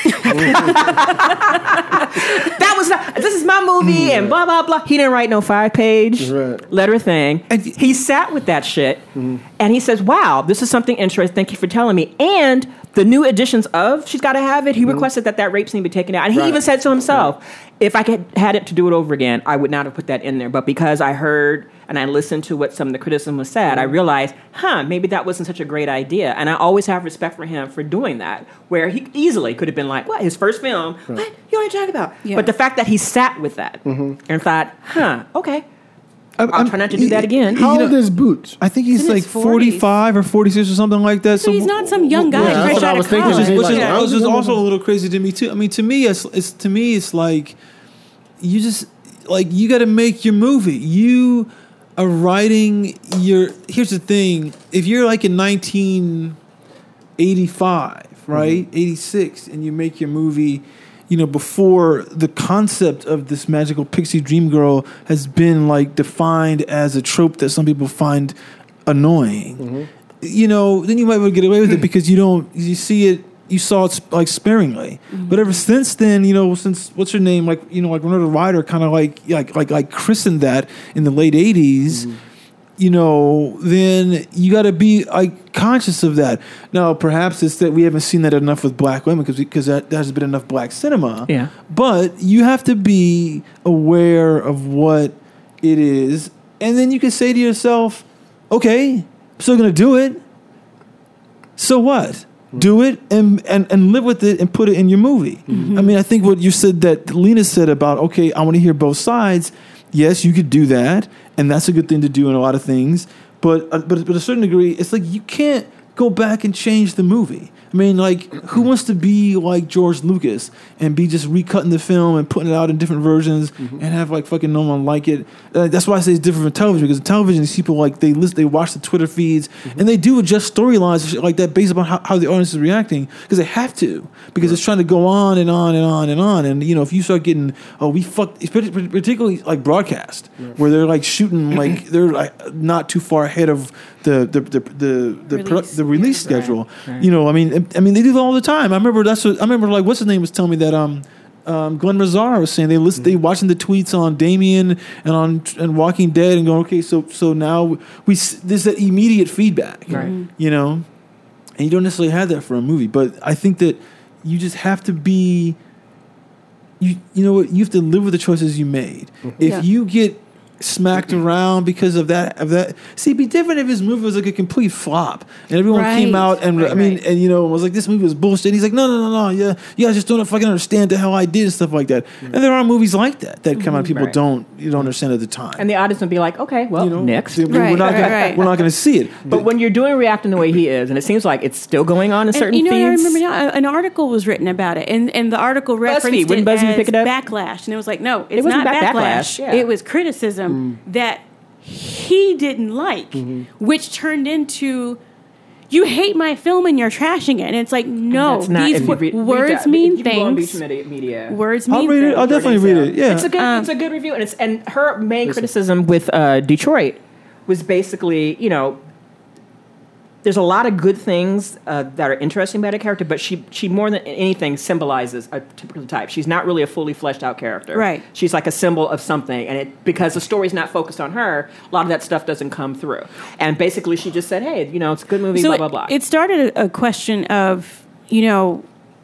that was not, this is my movie, mm, and blah, blah, blah. He didn't write no five-page right. letter thing. And he sat with that shit, mm. and he says, wow, this is something interesting. Thank you for telling me. And the new editions of She's Gotta Have It, he mm. requested that that rape scene be taken out. And he right. even said to himself, right. if I could, had it to do it over again, I would not have put that in there. But because I heard and I listened to what some of the criticism was said, mm. I realized, huh, maybe that wasn't such a great idea. And I always have respect for him for doing that, where he easily could have been like, what, his first film? Right. What? You want to talk about? Yeah. But the fact that he sat with that mm-hmm. and thought, huh, okay, I'm, I'll try not to do that again. How old is Boots? I think he's, he's like forty-five or forty-six or something like that. So, so he's not some young guy. Yeah, that's what I was thinking. Which is, which is, yeah. which is also a little crazy to me too. I mean, to me, it's, it's to me, it's like you just like you got to make your movie. You are writing your. Here's the thing: if you're like in nineteen eighty-five, right, mm-hmm. eighty-six, and you make your movie. You know, before the concept of this magical pixie dream girl has been like defined as a trope that some people find annoying, mm-hmm. you know, then you might be able to get away with it because you don't, you see it, you saw it like sparingly. Mm-hmm. But ever since then, you know, since what's her name, like you know, like Winona Ryder kind of like like like like christened that in the late eighties. Mm-hmm. You know, then you got to be like conscious of that. Now, perhaps it's that we haven't seen that enough with black women because because that there's been enough black cinema. Yeah. But you have to be aware of what it is, and then you can say to yourself, "Okay, I'm still gonna do it. So what? Mm-hmm. Do it and, and and live with it and put it in your movie." Mm-hmm. I mean, I think what you said that Lena said about okay, I want to hear both sides. Yes, you could do that, and that's a good thing to do in a lot of things. But uh, but but to a certain degree, it's like you can't go back and change the movie. I mean, like, who wants to be like George Lucas and be just recutting the film and putting it out in different versions mm-hmm. and have like fucking no one like it? Uh, that's why I say it's different from television because television, these people like they list, they watch the Twitter feeds mm-hmm. and they do adjust storylines and shit like that based upon how, how the audience is reacting because they have to because right. it's trying to go on and on and on and on. And you know, if you start getting oh we fucked, particularly like broadcast right. where they're like shooting like they're like not too far ahead of the the the the the, release, pro, the release yeah. schedule. Right. Right. You know, I mean. I mean, they do that all the time. I remember that's what I remember. Like, what's his name was telling me that um, um, Glenn Mazzara was saying they listen, they watching the tweets on Damien and on and Walking Dead and going, okay, so so now we s- there's that immediate feedback, Right. you know, and you don't necessarily have that for a movie, but I think that you just have to be, you you know what, you have to live with the choices you made. If Yeah. you get smacked around because of that of that see it'd be different if his movie was like a complete flop and everyone Right. came out and Right, I mean right. and you know was like this movie was bullshit. He's like no no no no yeah you guys just don't fucking understand the hell I did and stuff like that. And there are movies like that that come out and people Right. don't you don't understand at the time. And the audience would be like, okay, well, you know next. we- we're Right, not right, gonna, right. we're not going to see it. But when you're doing reacting the way he is, and it seems like it's still going on in And, certain you know, feeds. I remember now an article was written about it, and, and the article referenced BuzzFeed, wouldn't it BuzzFeed as pick it up? backlash, and it was like, no, it's wasn't not ba- backlash. backlash, yeah. It was criticism that he didn't like, which turned into, you hate my film and you're trashing it, and it's like, no, That's not- these if you wo- read- read words that- mean if you go on things. Beach Media- Media. Words mean I'll read it. things. I'll definitely read it. Yeah. It's a good, Um, it's a good review, and it's and her main criticism with uh, Detroit was basically, you know, there's a lot of good things uh, that are interesting about a character, but she she more than anything symbolizes a typical type. She's not really a fully fleshed out character. Right. She's like a symbol of something, and it because the story's not focused on her, a lot of that stuff doesn't come through. And basically, she just said, "Hey, you know, it's a good movie." So blah it, blah blah. it started a, a question of, you know,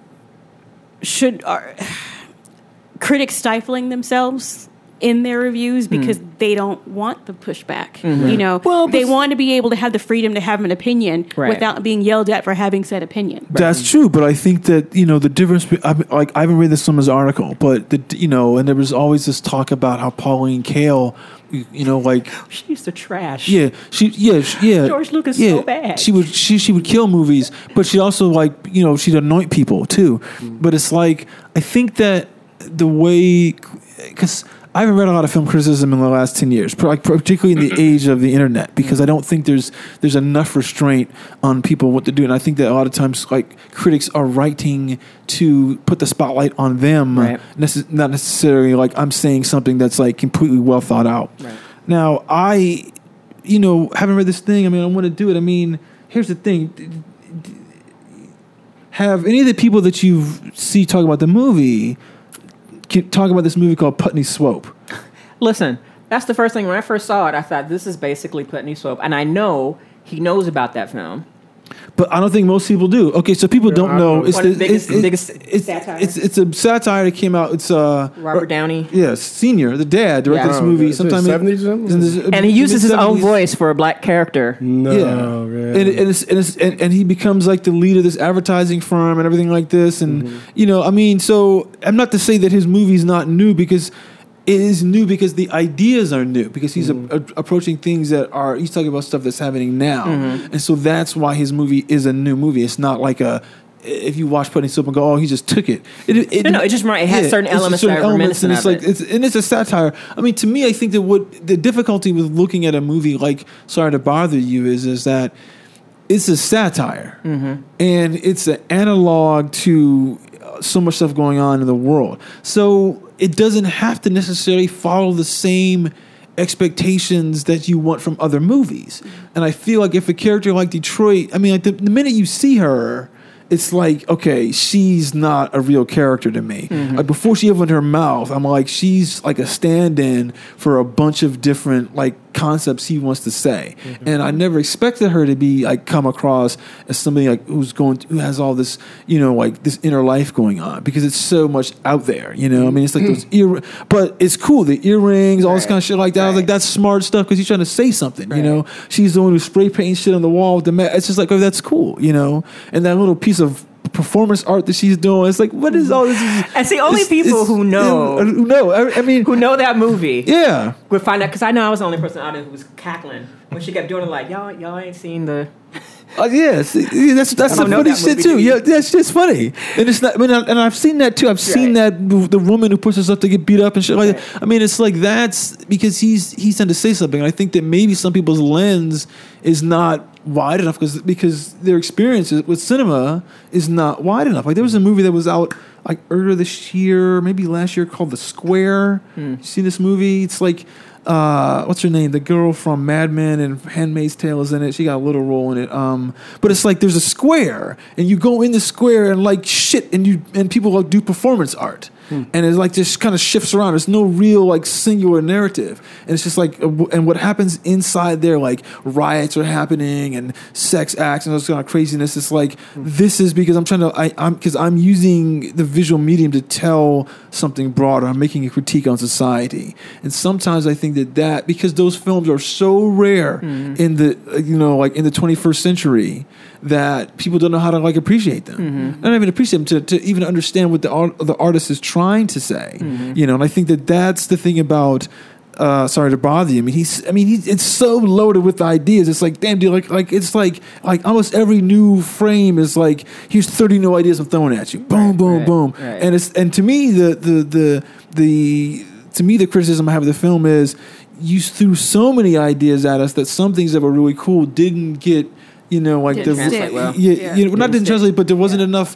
should are critics stifling themselves in their reviews because they don't want the pushback. You know, Well, they but- want to be able to have the freedom to have an opinion Right. without being yelled at for having said opinion. That's true, but I think that you know the difference. be- I mean, like I haven't read this Summers article, but the you know, and there was always this talk about how Pauline Kael, you, you know, like she used to trash. yeah, she yeah she, yeah George Lucas yeah, so bad. She would she she would kill movies, but she also like you know she'd anoint people too. But it's like I think that the way because. I haven't read a lot of film criticism in the last ten years, per- like particularly in the age of the internet, because I don't think there's there's enough restraint on people what to do, and I think that a lot of times like critics are writing to put the spotlight on them, Right. nece- not necessarily like I'm saying something that's like completely well thought out. Right. Now I, you know, haven't read this thing. I mean, I want to do it. I mean, here's the thing: have any of the people that you see talk about the movie? Can talk about this movie called Putney Swope. Listen, that's the first thing. When I first saw it, I thought this is basically Putney Swope, and I know he knows about that film. But I don't think most people do. Okay, so people don't I know. don't know. It's One of the biggest- it's, biggest it's, satire. It's, it's a satire that came out. It's uh Robert Downey. Yeah, senior, the dad directed Yeah. this movie. Oh, is it sometime in- seventies or something? in the- And he uses his own mid-seventies. voice for a black character. No, Yeah, man. and, and, it's, and, it's, and and he becomes like the lead of this advertising firm and everything like this, and Mm-hmm. you know, I mean, so I'm not to say that his movie's not new because it is new because the ideas are new because he's Mm-hmm. a, a- approaching things that are he's talking about stuff that's happening now, Mm-hmm. and so that's why his movie is a new movie. It's not like a. If you watch Putney Swope and go, oh, he just took it. It, it No, no, it just remi- it has certain it's just elements that are reminiscent and it's of like it. it's and it's a satire. I mean, to me, I think that what the difficulty with looking at a movie like Sorry to Bother You is, is that it's a satire, Mm-hmm. and it's an analog to uh, so much stuff going on in the world. So it doesn't have to necessarily follow the same expectations that you want from other movies. And I feel like if a character like Detroit, I mean, like the, the minute you see her, it's like, okay, she's not a real character to me. Like before she opened her mouth, I'm like, she's like a stand-in for a bunch of different like concepts he wants to say. And I never expected her to be like come across as somebody like who's going to, who has all this, you know, like this inner life going on because it's so much out there, you know? I mean, it's like those ear, but it's cool. The earrings, all this Right. kind of shit like that. I was like, Right. that's smart stuff because he's trying to say something, you Right. know? She's the one who spray paints shit on the wall with the ma- it's just like, oh, that's cool, you know? And that little piece of performance art that she's doing, it's like, what is all this? And see, only It's- people it's- who know, who know. I, I mean, who know that movie, yeah. would find out. Because I know I was the only person out there who was cackling when she kept doing it. Like y'all, y'all ain't seen the. Uh, yes, yeah, that's that's I some don't know funny that shit movie, too. do you? Yeah, that's just funny, and it's not. I mean, I, and I've seen that too. I've seen Right. that the woman who pushes up to get beat up and shit like Right. that. I mean, it's like that's because he's he's trying to say something. And I think that maybe some people's lens is not wide enough because because their experience with cinema is not wide enough. Like there was a movie that was out like earlier this year, maybe last year, called The Square. Hmm. You seen this movie? It's like uh, what's her name? The girl from Mad Men and Handmaid's Tale is in it. She got a little role in it. Um, but it's like there's a square, and you go in the square and like shit, and you and people like do performance art. Hmm. And it's like just kind of shifts around. There's no real like singular narrative, and it's just like, and what happens inside there, like riots are happening and sex acts and all this kind of craziness. It's like hmm. this is because I'm trying to, I, I'm because I'm using the visual medium to tell something broader. I'm making a critique on society, and sometimes I think that that because those films are so rare hmm. in the you know like in the twenty-first century that people don't know how to like appreciate them. Mm-hmm. Not even appreciate them to, to even understand what the art, the artist is trying to say. Mm-hmm. You know, and I think that that's the thing about. Uh, sorry to bother you. I mean, he's. I mean, he's. It's so loaded with ideas. It's like, damn, dude. Like, like it's like, like almost every new frame is like, here's thirty new ideas I'm throwing at you. Boom, right, boom, right, boom. right. And it's. And to me, the the the the to me, the criticism I have of the film is you threw so many ideas at us that some things that were really cool didn't get. You know, like didn't the translate well. yeah, Yeah. you know, not didn't translate, but there wasn't Yeah. enough.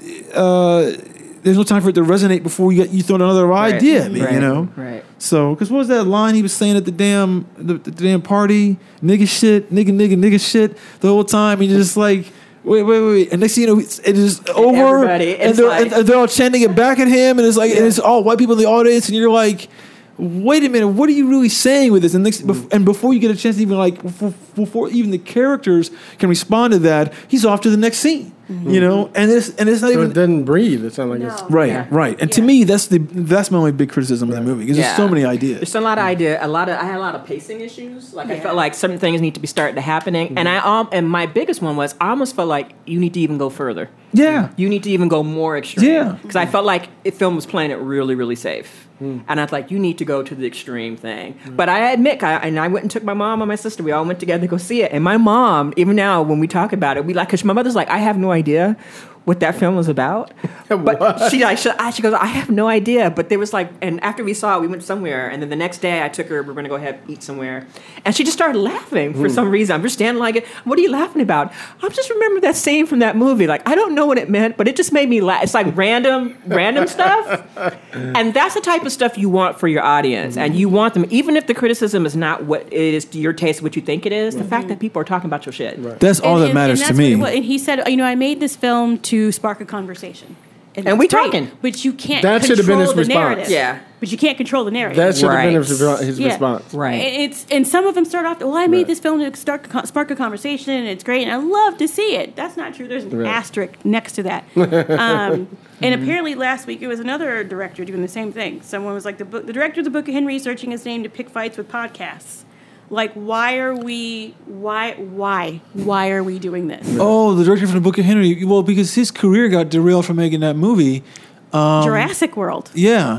Uh, there's no time for it to resonate before you get you throw another Right. idea at me. Right. You know, Right. So, because what was that line he was saying at the damn the, the damn party? Nigga shit, nigga, nigga, nigga shit the whole time. And you're just like. Wait, wait, wait! And next thing you know, it's, it is over, Everybody, and it's they're, like- and they're all chanting it back at him, and it's like, Yeah. and it's all white people in the audience, and you're like, wait a minute, what are you really saying with this? And next, bef- and before you get a chance to even like, before, before even the characters can respond to that, he's off to the next scene, Mm-hmm. you know, and it's and it's not So even it doesn't breathe. It sounds like No. it's right, Yeah. right. And to Yeah. me, that's the that's my only big criticism of the movie because Yeah. there's so many ideas. There's a lot of idea, a lot of. I had a lot of pacing issues. Like I Yeah. felt like certain things need to be starting to happening, and I um, and my biggest one was I almost felt like you need to even go further. Yeah, You need to even go more extreme. Yeah. Because I felt like the film was playing it really, really safe. And I was like, you need to go to the extreme thing. But I admit, I, and I went and took my mom and my sister. We all went together to go see it. And my mom, even now when we talk about it, we like, because my mother's like, I have no idea what that film was about. But she like she, I- she goes, I have no idea. But there was like, and after we saw it, we went somewhere, and then the next day I took her. We were going to go ahead and eat somewhere, and she just started laughing for some reason. I'm just standing like, what are you laughing about? I just remember that scene from that movie. Like I don't know what it meant, but it just made me laugh. It's like random, random stuff, and that's the type of stuff you want for your audience, and you want them, even if the criticism is not what it is to your taste, what you think it is. The fact that people are talking about your shit. that's all And- that and- matters and to that's me. what- and he said, you know, I made this film to spark a conversation. And that's we great, talking. But you can't That should have been control his the response. narrative. Yeah. But you can't control the narrative. that should have been Right. his, his Yeah. response. Right. And It's and some of them start off. Well, I made Right. this film to start spark a conversation, and it's great, and I love to see it. That's not true. There's an Right. asterisk next to that. Um, and apparently, last week it was another director doing the same thing. Someone was like, the book, the director of the Book of Henry searching his name to pick fights with podcasts. Like, why are we? Why? Why? Why are we doing this? Oh, the director from the Book of Henry. Well, because his career got derailed from making that movie. Um, Jurassic World. Yeah.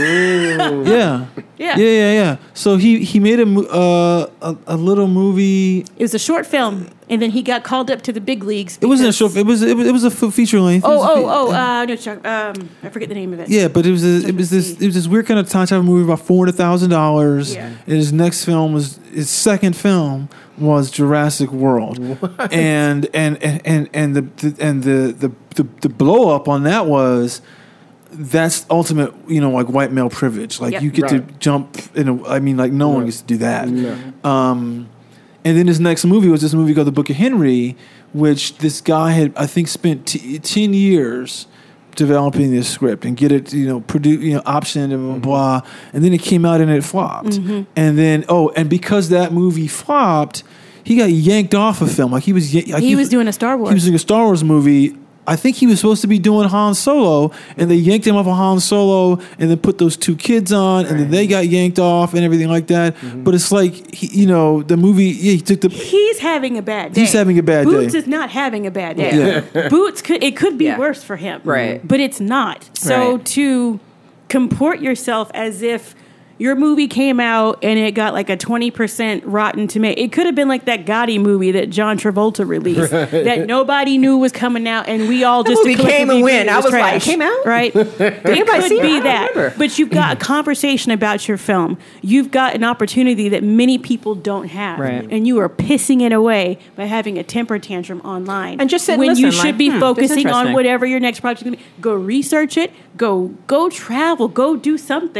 yeah. Yeah. Yeah, yeah, yeah. So he he made a mo- uh, a, a little movie. It was a short film, and then he got called up to the big leagues. It wasn't a because- short. It was it was, it was a f- feature length. It Oh, was a fe- oh, oh! Uh, no, Chuck, um, I forget the name of it. Yeah, but it was a, it was this it was this weird kind of time travel movie about four hundred thousand dollars. Yeah. And his next film was his second film was Jurassic World, and and and and and the, the and the the the the blow up on that was. That's ultimate, you know, like white male privilege. Like Yep. you get Right. to jump in a. I mean, like no one Right. gets to do that. No. Um, and then his next movie was this movie called The Book of Henry, which this guy had, I think, spent t- ten years developing this script and get it, you know, produce, you know, optioned and blah, blah, blah. And then it came out and it flopped. And then, oh, and because that movie flopped, he got yanked off of film. Like he was, like He was doing a Star Wars. He was doing a Star Wars movie. I think he was supposed to be doing Han Solo, and they yanked him off of Han Solo, and then put those two kids on, and then they got yanked off, and everything like that. But it's like, he, you know, the movie. Yeah, he took the. He's having a bad day. He's having a bad Boots day. is not having a bad day. Boots could it could be Yeah. worse for him. Right. But it's not. So Right. to comport yourself as if your movie came out and it got like a twenty percent Rotten Tomato. It could have been like that Gotti movie that John Travolta released that nobody knew was coming out, and we all That just movie came collectively and agreed went. it I was like, trash, it came out? right? It anybody could see it? be I don't that, remember. but you've got a conversation about your film. You've got an opportunity that many people don't have, Right. and you are pissing it away by having a temper tantrum online. And just sit and when you listen, should like, be hmm, this is focusing on interesting. whatever your next project is going to be. Go research it. Go go travel. Go do something.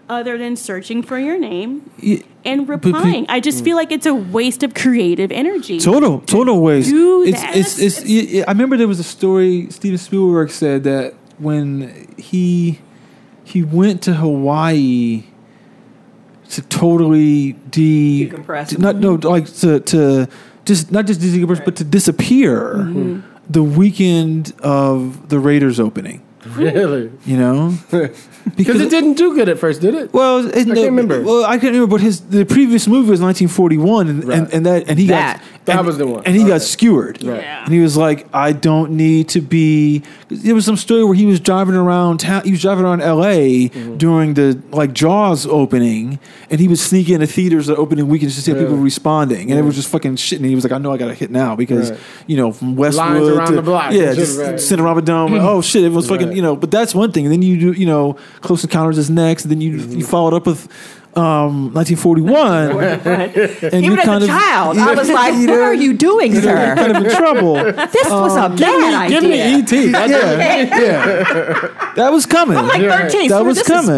other than searching for your name Yeah, and but pe- replying. I just feel like it's a waste of creative energy. Total, total waste. do It's, that. it's, it's, It's- I remember there was a story Steven Spielberg said that when he he went to Hawaii to totally de Decompress. to- not no like to to just not just decompress but to disappear Mm-hmm. the weekend of the Raiders opening. Really? You know, Because it didn't do good at first, did it? Well, it, I can't remember. Well, I can't remember, but his the previous movie was nineteen forty-one, and, Right. and, and that and he That. got That and- was the one. and he got Okay. skewered. Right. Yeah. And he was like, I don't need to be. There was some story where he was driving around town. He was driving around L A Mm-hmm. during the like Jaws opening, and he would sneak into theaters the opening weekends to see how people Really? were responding, and it was just fucking shit. And he was like, I know I got to hit now because Right. you know from Westwood Lines around to the block. yeah, Just just right. sitting around the dome. Oh shit, it was fucking Right. you know. But that's one thing. And then you do you know Close Encounters is next, and then you Mm-hmm. you followed up with um, nineteen forty-one. and Even you as kind a of- child, you I know, was like, you "What know, are you doing, you know, you're sir? kind of in trouble. This was a bad Give me idea." E T. That's it. Yeah, yeah. That was coming. I'm like thirteen. That so was this coming. Is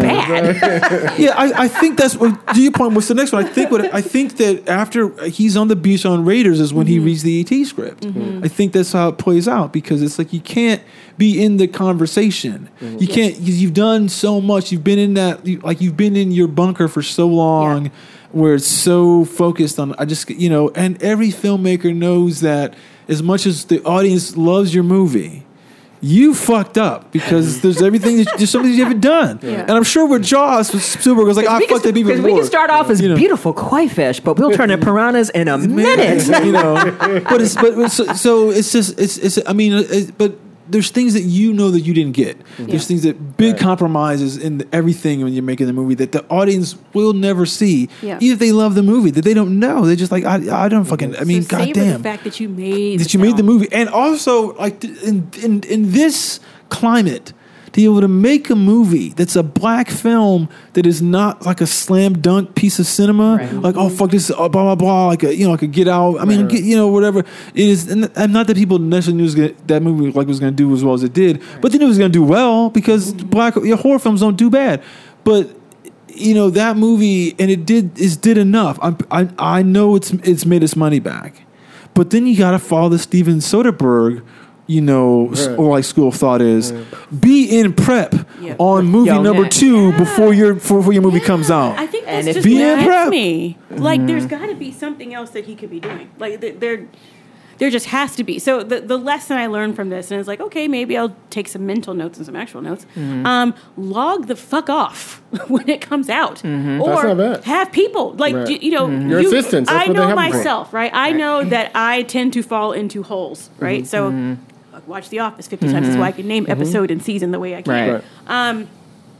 bad. Yeah, I, I think that's what. To your point, what's the next one? I think what I think that after he's on the beach on Raiders is when he reads the E T script. I think that's how it plays out because it's like you can't be in the conversation. You can't because you've done so much. You've been in that you, like you've been in your bunker for so long. Yeah. Where it's so focused on, I just, you know, and every filmmaker knows that as much as the audience loves your movie, you fucked up because there's everything, that, there's something you haven't done. Yeah. And I'm sure with Jaws, Spielberg was like, I We fucked can, up even because more. we can start off as You know. beautiful koi fish, but we'll turn to piranhas in a minute. you know, but it's, but so, so it's just, it's, it's, I mean, it, but there's things that you know that you didn't get. There's things that big compromises in the, everything when you're making the movie that the audience will never see, Yeah. even if they love the movie that they don't know. They're just like, I, I don't fucking. I mean, so savor goddamn, the fact that you made that you made the movie, and also like th- in in in this climate. To be able to make a movie that's a black film that is not like a slam dunk piece of cinema, Right. like oh fuck this, oh, blah blah blah, like a you know like a Get Out. I mean, Right. get, you know whatever it is, and, and not that people necessarily knew was gonna, that movie like was going to do as well as it did, but they knew it was going to do well because black your horror films don't do bad, but. You know that movie, and it did is did enough. I I I know it's it's made its money back, but then you got to follow the Steven Soderbergh, you know, s- Right. or like School of Thought is, be in prep Yeah. on movie Yo, number yeah. two before your before your movie comes out. I think And that's if just Be what in gets prep. me. Like, there's got to be something else that he could be doing. Like, th- there, there just has to be. So the the lesson I learned from this, and it's like, okay, maybe I'll take some mental notes and some actual notes. Um, log the fuck off when it comes out, or That's not bad. have people like Right. you, you know, Your you, assistants, that's I what they know have them for. myself, right? I know that I tend to fall into holes, right? So. I watch The Office fifty times, so I can name episode and season the way I can. Right. Right. Um,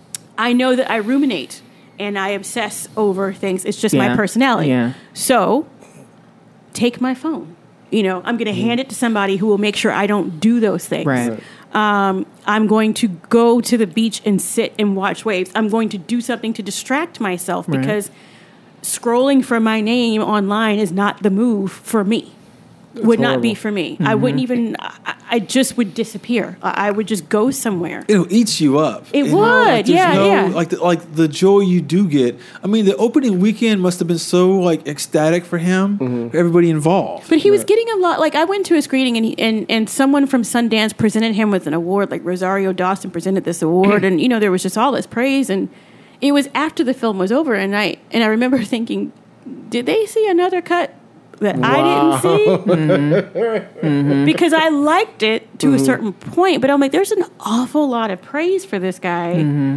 I know that I ruminate and I obsess over things. It's just my Yeah. personality. Yeah. So take my phone. You know, I'm going to hand it to somebody who will make sure I don't do those things. Right. Um, I'm going to go to the beach and sit and watch waves. I'm going to do something to distract myself Right. because scrolling for my name online is not the move for me. Would not be horrible. for me. I wouldn't even. I, I just would disappear. I, I would just go somewhere. It eats you up. It You know, would, like, there's yeah, no- yeah. Like the, like the joy you do get. I mean, the opening weekend must have been so like ecstatic for him, Mm-hmm. for everybody involved. But he was getting a lot. Like I went to a screening, and he, and and someone from Sundance presented him with an award. Like Rosario Dawson presented this award, and you know there was just all this praise. And it was after the film was over, and I and I remember thinking, did they see another cut that I didn't see? Because I liked it to a certain point, but I'm like, there's an awful lot of praise for this guy.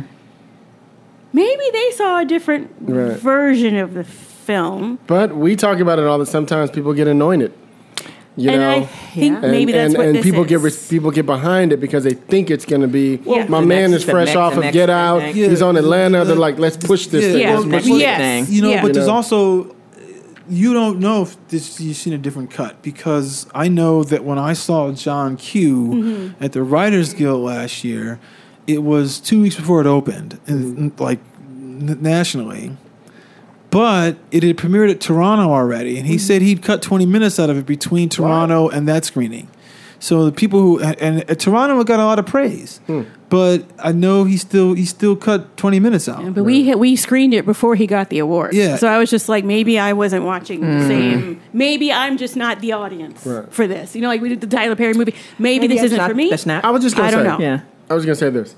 Maybe they saw a different Right. version of the film. But we talk about it all the sometimes people get anointed. You And know? I think Yeah. maybe that's and, what and this people is. get re- people get behind it because they think it's going to be. Yeah. My The man next- is the fresh next- off the of next- Get the Out. next- He's on Atlanta. Yeah. They're like, let's push this thing. Yeah. Let's Next push big Yes. thing. You know, Yeah. but You there's know? also you don't know if this, you've seen a different cut because I know that when I saw John Q Mm-hmm. at the Writers Guild last year, it was two weeks before it opened, and like n- nationally. But it had premiered at Toronto already, and he said he'd cut twenty minutes out of it between Toronto and that screening. So the people who and, and uh, Toronto got a lot of praise, but I know he still he still cut twenty minutes out. Yeah, but we hit, we screened it before he got the award. Yeah. So I was just like, maybe I wasn't watching the same. Maybe I'm just not the audience Right. for this. You know, like we did the Tyler Perry movie. Maybe, Maybe this that's isn't not for me. the snap. I was just gonna I say. don't know. Yeah. I was gonna say this.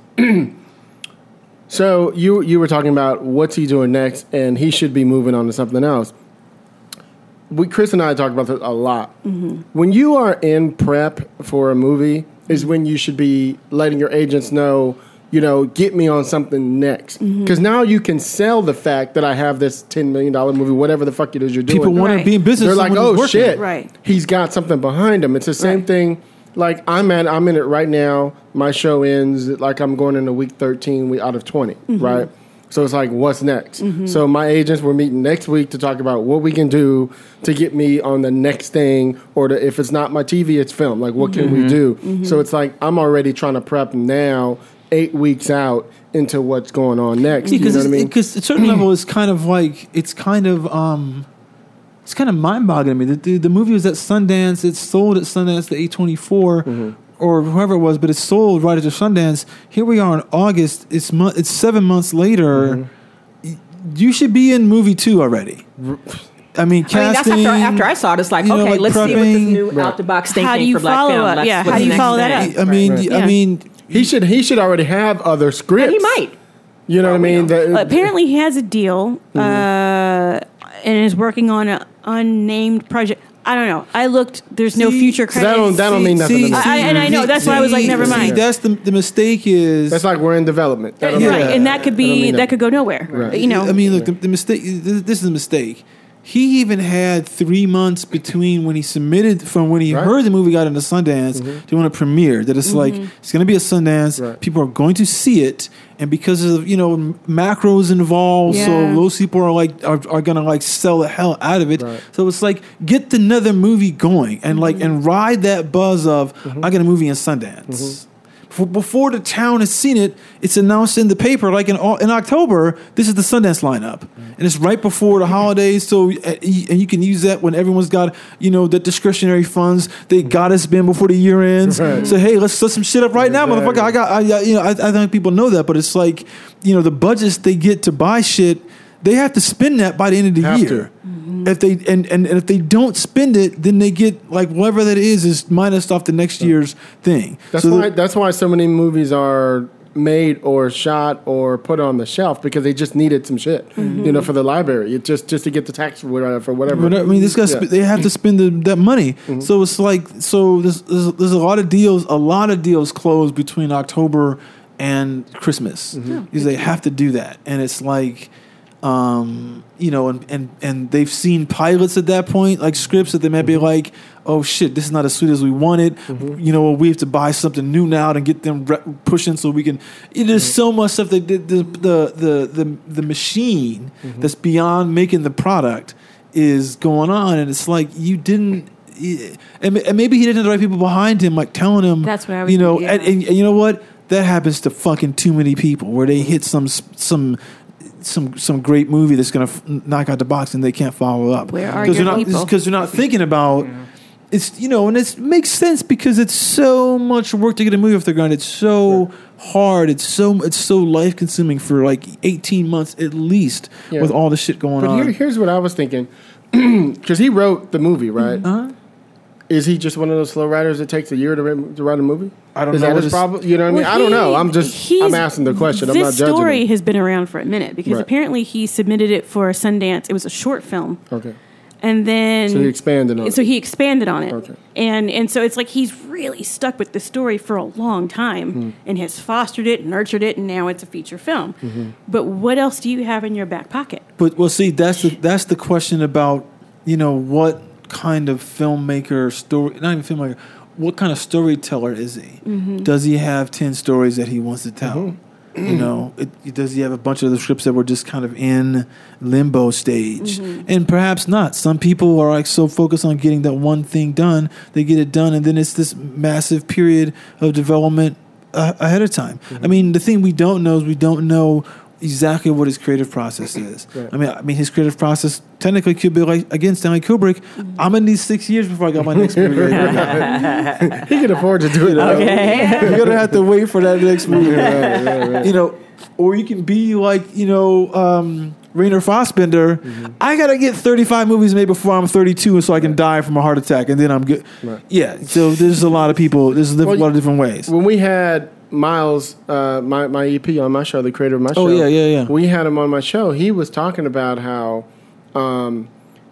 So you you were talking about what's he doing next, and he should be moving on to something else. We Chris and I talk about this a lot. Mm-hmm. When you are in prep for a movie, is when you should be letting your agents know, you know, get me on something next, because Mm-hmm. now you can sell the fact that I have this ten million dollar movie, whatever the fuck it is you're doing. People want Right. to be in business. They're like, someone oh who's working. shit, Right. he's got something behind him. It's the same Right. thing. Like I'm at, I'm in it right now. My show ends like I'm going into week thirteen, we out of twenty, Mm-hmm. right? So it's like, what's next? So my agents were meeting next week to talk about what we can do to get me on the next thing, or to, if it's not my T V, it's film. Like, what can we do? So it's like I'm already trying to prep now, eight weeks out into what's going on next. You know Because what I mean? because at a certain level, it's kind of like it's kind of um, it's kind of mind boggling to me. The, the the movie was at Sundance. It's sold at Sundance to A twenty-four or whoever it was, but it's sold right after Sundance. Here we are in August. It's mo- it's seven months later. Y- You should be in movie two already. I mean, I mean, that's casting. after, after I saw it. It's like, you know, okay, like let's see what this prepping. new Right. out the box thing How do thing you for black follow film. up? Let's- Yeah, what's how do the you next follow that thing? up? I mean, Right. I Yeah. mean, he should he should already have other scripts. He might. You know what I mean? That- Well, apparently, he has a deal Mm-hmm. uh, and is working on an unnamed project. I don't know. I looked. There's no See, future so credits. that don't that don't mean nothing to me. I- and I know, that's why I was like, never see, mind. That's the the mistake is That's like we're in development. That don't Yeah. mean- Right, and that could That don't be mean that nothing. could go nowhere. Right. You know, I mean, look, the, the mistake. This, this is a mistake. He even had three months between when he submitted from when he Right. heard the movie got into Sundance to when it premiered. That it's like it's going to be a Sundance. Right. People are going to see it, and because of you know m- macros involved, Yeah. so those people are like are, are going to like sell the hell out of it. Right. So it's like get another movie going and like and ride that buzz of I got a movie in Sundance. Before- Before the town has seen it, it's announced in the paper. Like in au- in October, this is the Sundance lineup, and it's right before the holidays. So uh, y- and you can use that when everyone's got you know the discretionary funds they gotta spend before the year ends. Right. So hey, let's set some shit up right now, Exactly. motherfucker. I got I, I- you know I, I think people know that, but it's like you know the budgets they get to buy shit, they have to spend that by the end of the Have year. to. If they and, and, and if they don't spend it, then they get like whatever that is is minus off the next year's thing. That's So why. the- That's why so many movies are made or shot or put on the shelf because they just needed some shit, you know, for the library. It just just to get the tax for whatever. For whatever. But, I mean, this guy Yeah. sp- they have to spend the, that money. So it's like so there's, there's there's a lot of deals, a lot of deals closed between October and Christmas because they have to do that, and it's like. Um, you know, and, and and they've seen pilots at that point, like scripts that they might be like, oh shit, this is not as sweet as we wanted. You know, we have to buy something new now to get them re- pushing so we can. It is so much stuff that the the the the the, the machine that's beyond making the product is going on, and it's like you didn't. And, and maybe he didn't have the right people behind him, like telling him. That's what I was You know, thinking, and, yeah. and, and you know what? That happens to fucking too many people, where they hit some some some some great movie that's gonna f- knock out the box and they can't follow up. Where are they're your not people? because they're not thinking about. It's you know, and it makes sense because it's so much work to get a movie off the ground. It's so hard. It's so it's so life consuming for like eighteen months at least Yeah. with all the shit going But on. here, here's what I was thinking, because he wrote the movie, right? Uh-huh. Is he just one of those slow writers that takes a year to, write- to write a movie? I don't Is know that what his his- problem? You know what I mean? Well, I don't know. he- I'm just he's- I'm asking the question. I'm not This judging. story him. has been around for a minute because Right. apparently he submitted it for Sundance. It was a short film, Okay. and then So he expanded on it. So he expanded on it, Okay. and and so it's like he's really stuck with the story for a long time Hmm. and has fostered it, nurtured it, and now it's a feature film. Mm-hmm. But what else do you have in your back pocket? But well, see, that's the that's the question about you know what kind of filmmaker story, not even filmmaker, what kind of storyteller is he? Mm-hmm. Does he have ten stories that he wants to tell? Mm-hmm. You know, it, does he have a bunch of the scripts that were just kind of in limbo stage? Mm-hmm. And perhaps not. Some people are like so focused on getting that one thing done, they get it done, and then it's this massive period of development uh, ahead of time. Mm-hmm. I mean, the thing we don't know is we don't know. exactly what his creative process is. Right. I mean, I mean, his creative process technically could be like, again, Stanley Kubrick. I'm gonna need six years before I got my next movie. He can afford to do it. Okay. You're gonna have to wait for that next movie. Right, right, right. You know, or you can be like, you know, um, Rainer Fassbender. Mm-hmm. I gotta get thirty-five movies made before I'm thirty-two, so I can die from a heart attack, and then I'm good. Right. Yeah. So there's a lot of people. There's a Well, lot of different ways. When we had Miles, uh, my my E P on my show, the creator of my show. Oh, yeah, yeah, yeah. We had him on my show. He was talking about how um,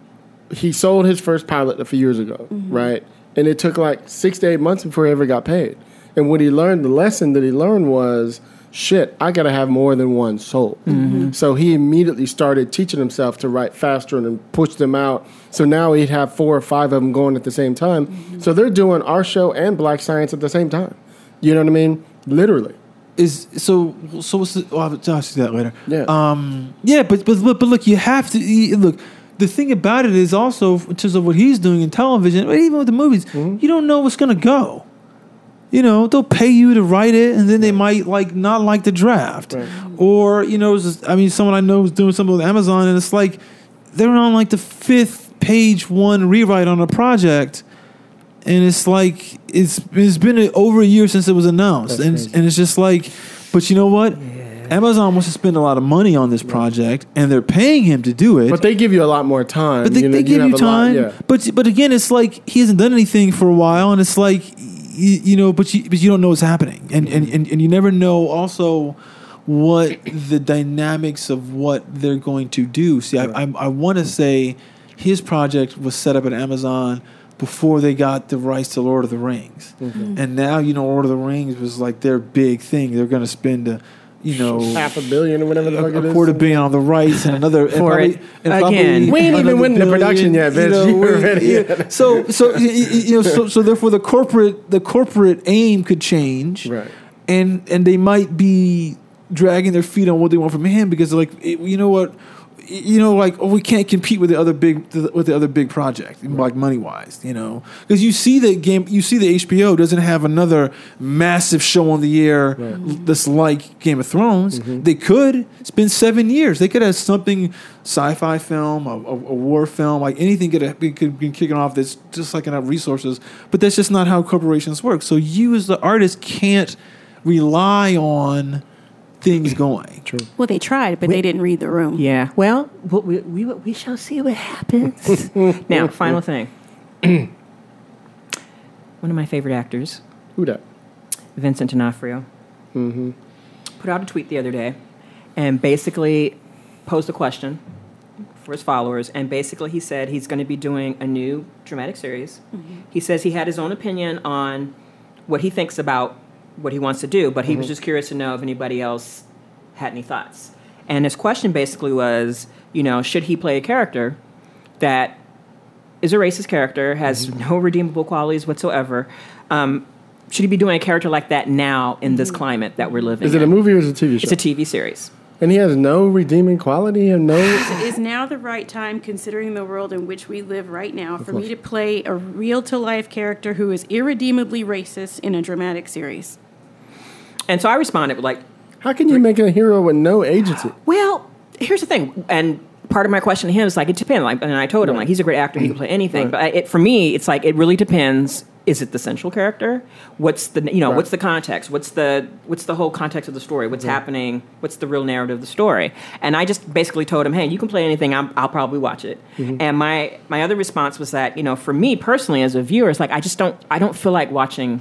he sold his first pilot a few years ago, right? And it took like six to eight months before he ever got paid. And what he learned, the lesson that he learned was, shit, I got to have more than one sold. So he immediately started teaching himself to write faster and push them out. So now he'd have four or five of them going at the same time. So they're doing our show and Black Science at the same time. You know what I mean? Literally. Is so so. What's the, oh, I'll I'll see that later. Yeah. Um. Yeah, but but look, but look, you have to you- look. The thing about it is also in terms of what he's doing in television, or even with the movies, you don't know what's gonna go. You know, they'll pay you to write it, and then they might like not like the draft, Right. or you know, it's just, I mean, someone I know is doing something with Amazon, and it's like they're on like the fifth page one rewrite on a project. And it's like it's it's been a, over a year since it was announced, That's and crazy. and it's just like, but you know what? Amazon wants to spend a lot of money on this project, and they're paying him to do it. But they give you a lot more time. But they, you know, they give have you a lot- time. yeah. But but again, it's like he hasn't done anything for a while, and it's like you, you know, but you but you don't know what's happening, and and, and and you never know also what the dynamics of what they're going to do. See, I I, I want to say his project was set up at Amazon before they got the rights to Lord of the Rings, and now you know Lord of the Rings was like their big thing. They're going to spend a you know half a billion or whatever the fuck a, it a is. quarter billion on the rights and another and For probably, it. and Again. We ain't even another went into production yet, bitch. know, You we- already- yeah. So so y- y- you know so, so therefore the corporate the corporate aim could change, Right. And and they might be dragging their feet on what they want from him because they're like it, you know what. You know, like oh, we can't compete with the other big with the other big project, like money wise. You know, because you see the game, you see the H B O doesn't have another massive show on the air that's like Game of Thrones. They could. It's been seven years. They could have something sci-fi film, a, a, a war film, like anything could have be, could be kicking off. That's just like enough resources, but that's just not how corporations work. So you as the artist can't rely on things going. True. Well, they tried, but they didn't read the room. Yeah. Well, we, we, we, we shall see what happens. Now, final thing. One of my favorite actors, Who that? Vincent D'Onofrio, put out a tweet the other day and basically posed a question for his followers. And basically he said he's going to be doing a new dramatic series. He says he had his own opinion on what he thinks about what he wants to do, but he was just curious to know if anybody else had any thoughts. And his question basically was, you know, should he play a character that is a racist character, has no redeemable qualities whatsoever? Um, should he be doing a character like that now in this climate that we're living Is it a in? movie or is it a T V show? It's a T V series. And he has no redeeming quality and no. Is now the right time, considering the world in which we live right now, for me to play a real-to-life character who is irredeemably racist in a dramatic series? And so I responded with like, How can you make a hero with no agency? well, here's the thing. And part of my question to him is like, it depends. Like, and I told him, like, he's a great actor. He can play anything. Right. But I, it, for me, it's like, it really depends. Is it the central character? What's the, you know, Right. what's the context? What's the, what's the whole context of the story? What's happening? What's the real narrative of the story? And I just basically told him, hey, you can play anything. I'm, I'll probably watch it. And my, my other response was that, you know, for me personally as a viewer, it's like, I just don't, I don't feel like watching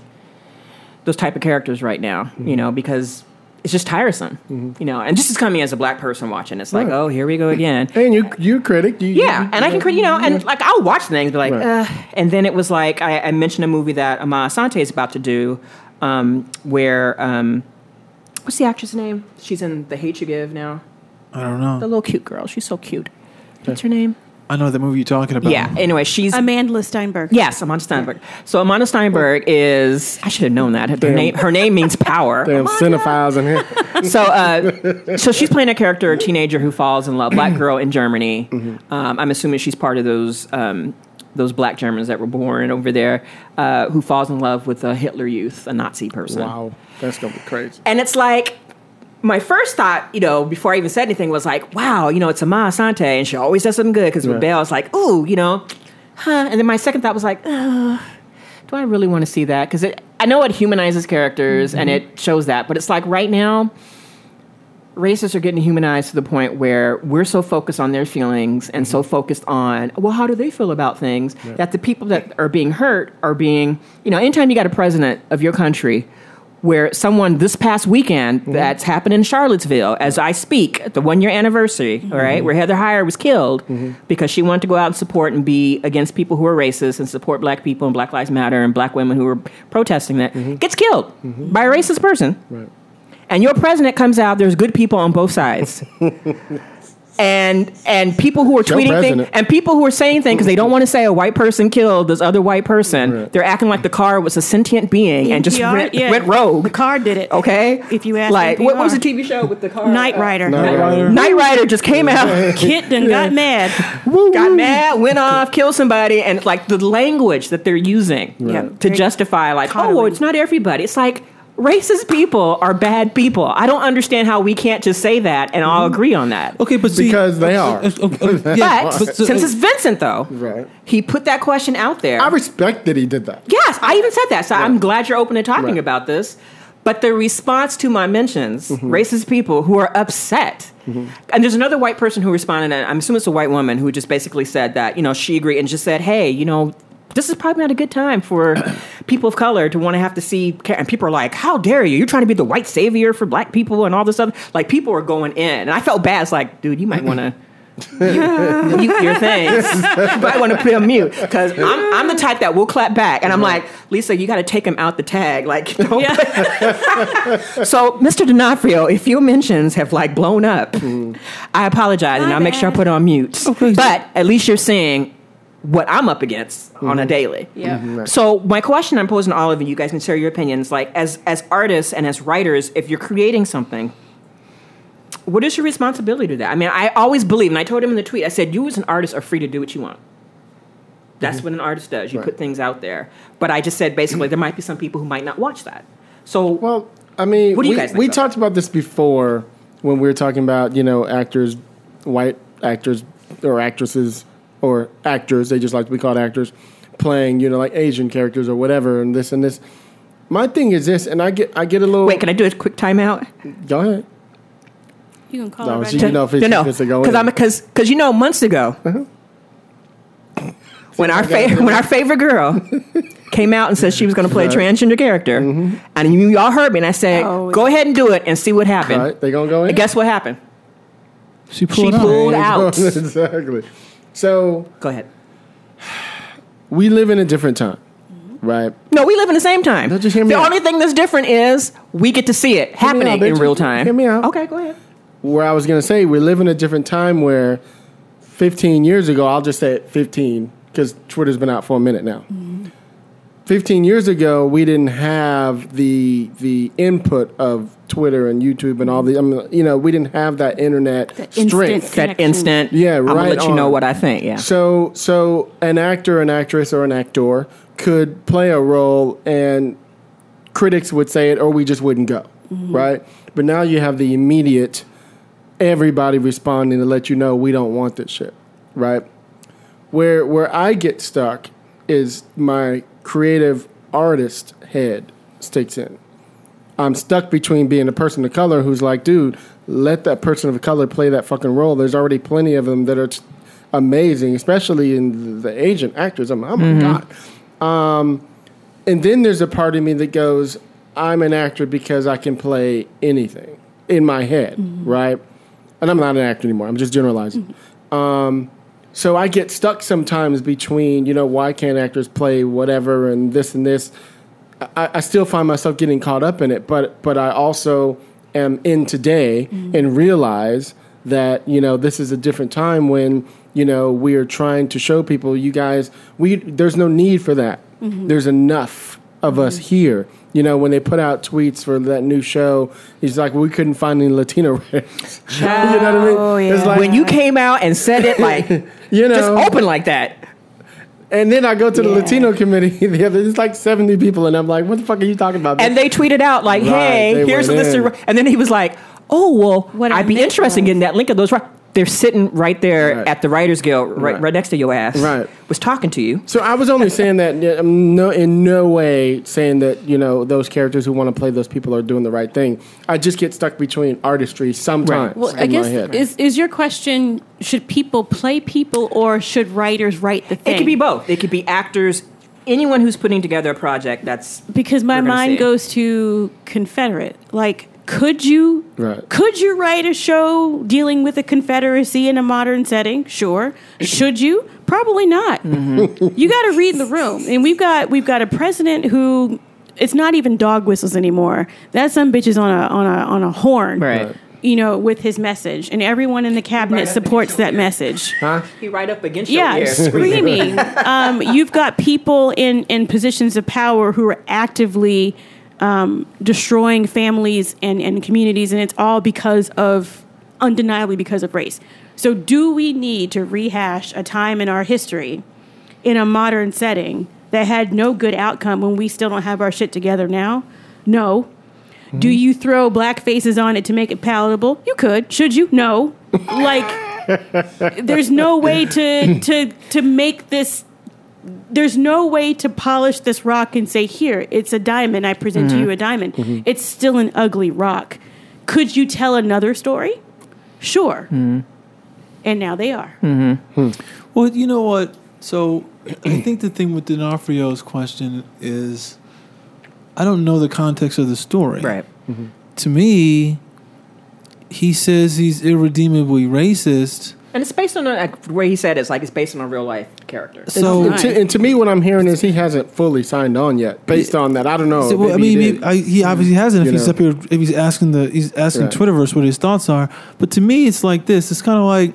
those type of characters right now, you know, because it's just tiresome, you know. And just as coming as a black person watching, it's like, Right. oh, here we go again. And you, you critic. You, Yeah, you- and I can, crit- you know, and yeah. like I'll watch things, be like, Right. uh, and then it was like I, I mentioned a movie that Ama Asante is about to do, um, where um, what's the actress' name? She's in The Hate You Give now. I don't know. The little cute girl. She's so cute. What's her name? I know the movie you're talking about. Yeah. Anyway, she's Amanda Steinberg. yes, Amanda Steinberg. So Amanda Steinberg is I should have known that. Her Damn. name her name means power. Damn cinephiles in here. So, uh, so she's playing a character, a teenager who falls in love, black girl in Germany. Um, I'm assuming she's part of those um, those black Germans that were born over there, uh, who falls in love with a Hitler Youth, a Nazi person. Wow, that's gonna be crazy. And it's like, my first thought, you know, before I even said anything, was like, wow, you know, it's Ama Asante, and she always does something good. Because with Right. Belle, it's like, ooh, you know, huh. And then my second thought was like, uh, do I really want to see that? Because I know it humanizes characters and it shows that, but it's like right now, racists are getting humanized to the point where we're so focused on their feelings and so focused on, well, how do they feel about things, that the people that are being hurt are being, you know, anytime you got a president of your country where someone this past weekend that's happened in Charlottesville, as I speak, the one-year anniversary, all right, where Heather Heyer was killed because she wanted to go out and support and be against people who are racist and support black people and Black Lives Matter and black women who were protesting that, gets killed by a racist person. Right. And your president comes out, there's good people on both sides. and and people who are Show tweeting things, president. and people who are saying things because they don't want to say a white person killed this other white person. Right. They're acting like the car was a sentient being and just N P R? went, Yeah. went rogue. The car did it. Okay? If you ask like, N P R. what was the T V show with the car? Knight Rider. Knight Rider. Knight Rider just came out. Kit done got mad. Got mad, went off, killed somebody, and like the language that they're using Yeah. to justify, like, oh, well, Coddling. it's not everybody. It's like racist people are bad people. I don't understand how we can't just say that and all agree on that. Okay, but see, Because they are. uh, uh, uh, yeah, But but so- since it's Vincent, though, Right. he put that question out there. I respect that he did that. Yes, I even said that. So I'm glad you're open to talking Right. about this. But the response to my mentions, Mm-hmm. racist people who are upset. And there's another white person who responded, and I'm assuming it's a white woman, who just basically said that, you know, she agreed and just said, hey, you know, this is probably not a good time for people of color to want to have to see. And people are like, how dare you? You're trying to be the white savior for black people and all this other. Like, people are going in. And I felt bad. It's like, dude, you might want to mute your things. You might want to put on mute. Because I'm, I'm the type that will clap back. And I'm like, Lisa, you got to take him out the tag. Like, don't. So, Mister D'Onofrio, if your mentions have like blown up, I apologize. And My I'll make sure I bad. put it on mute. Okay. But at least you're saying what I'm up against on a daily. Yeah. So my question I'm posing to all of you, you guys can share your opinions. Like, as as artists and as writers, if you're creating something, what is your responsibility to that? I mean, I always believe, and I told him in the tweet, I said, you as an artist are free to do what you want. That's what an artist does. You Right. put things out there. But I just said, basically, there might be some people who might not watch that. So, Well, I mean, What do you we, guys think we about talked about this before when we were talking about, you know, actors, white actors or actresses or actors, they just like to be called actors, playing, you know, like Asian characters or whatever, and this and this. My thing is this, and I get I get a little. wait, can I do a quick timeout? Go ahead. You can call No, it right she- now. you know, if it's, no, if it's a go because in. I'm because because you know months ago when our fa- when our favorite girl came out and said she was going to play a transgender character, and you all heard me, and I said, Oh, go ahead and do it and see what happened. Right, they gonna go in. And guess what happened? she pulled She out. pulled out. Exactly. So Go ahead. we live in a different time, right? No, we live in the same time. No, just hear me the out. only thing that's different is we get to see it me happening out, in bitch. real time. Hear me out. Okay, go ahead. Where I was gonna say we live in a different time where fifteen years ago, I'll just say it fifteen because Twitter's been out for a minute now. fifteen years ago, we didn't have the the input of Twitter and YouTube and all the. I mean, you know, we didn't have that internet That instant strength. That Connection. instant. Yeah, I'm gonna right let you know on. what I think. Yeah. So, so an actor, an actress, or an actor could play a role, and critics would say it, or we just wouldn't go, right? But now you have the immediate, everybody responding to let you know we don't want this shit, right? Where where I get stuck is my creative artist head sticks in. I'm stuck between being a person of color who's like, dude, let that person of color play that fucking role. There's already plenty of them that are t- amazing, especially in the, the Asian actors. I'm, oh my God. Um, and then there's a part of me that goes, I'm an actor because I can play anything in my head, right? And I'm not an actor anymore. I'm just generalizing. Um, so I get stuck sometimes between, you know, why can't actors play whatever and this and this. I, I still find myself getting caught up in it, but but I also am in today and realize that, you know, this is a different time when, you know, we are trying to show people, you guys, we there's no need for that. There's enough of us here. You know, when they put out tweets for that new show, he's like, we couldn't find any Latino writers. You know what I mean? Oh, yeah. It's like, When you came out and said it like you know, just open like that. and then I go to the Yeah. Latino committee. There's like seventy people, and I'm like, what the fuck are you talking about? And they tweeted out like, Right, "Hey, they here's a went list in. of," and then he was like, oh, well, What I I'd be meant interested in was- getting that link of those. Right. They're sitting right there Right. at the Writers Guild, right, Right. right next to your ass. Right. Was talking to you. So I was only saying that yeah, I'm no, in no way saying that, you know, those characters who want to play those people are doing the right thing. I just get stuck between artistry sometimes Well, in I guess my head. is is your question: should people play people, or should writers write the thing? It could be both. It could be actors, anyone who's putting together a project that's Because my we're gonna mind see. goes to Confederate. Like, could you Right. could you write a show dealing with the Confederacy in a modern setting? Sure. Should you? Probably not. Mm-hmm. You got to read the room, and we've got we've got a president who it's not even dog whistles anymore. That some bitch is on a on a on a horn, Right. Right. You know, with his message, and everyone in the cabinet Right up supports against that your ear. message. Huh? He right up against Yeah, your ear. screaming. um, you've got people in, in positions of power who are actively um, destroying families and, and communities, and it's all because of, undeniably because of race. So do we need to rehash a time in our history in a modern setting that had no good outcome when we still don't have our shit together now? No. Do you throw black faces on it to make it palatable? You could. Should you? No. Like, there's no way to to to make this. There's no way to polish this rock and say, here, it's a diamond. I present to you a diamond. It's still an ugly rock. Could you tell another story? Sure. And now they are. Well, you know what? So I think the thing with D'Onofrio's question is, I don't know the context of the story. Right. To me, he says he's irredeemably racist. And it's based on a, like, the way he said it, it's like it's based on a real life character. So, and, to, and to me, what I'm hearing is he hasn't fully signed on yet. Based on that, I don't know. So, well, I maybe mean, he he, did. I, he obviously hasn't. If You he's know. up here, if he's asking the, he's asking Right. Twitterverse what his thoughts are. But to me, it's like this. It's kind of like,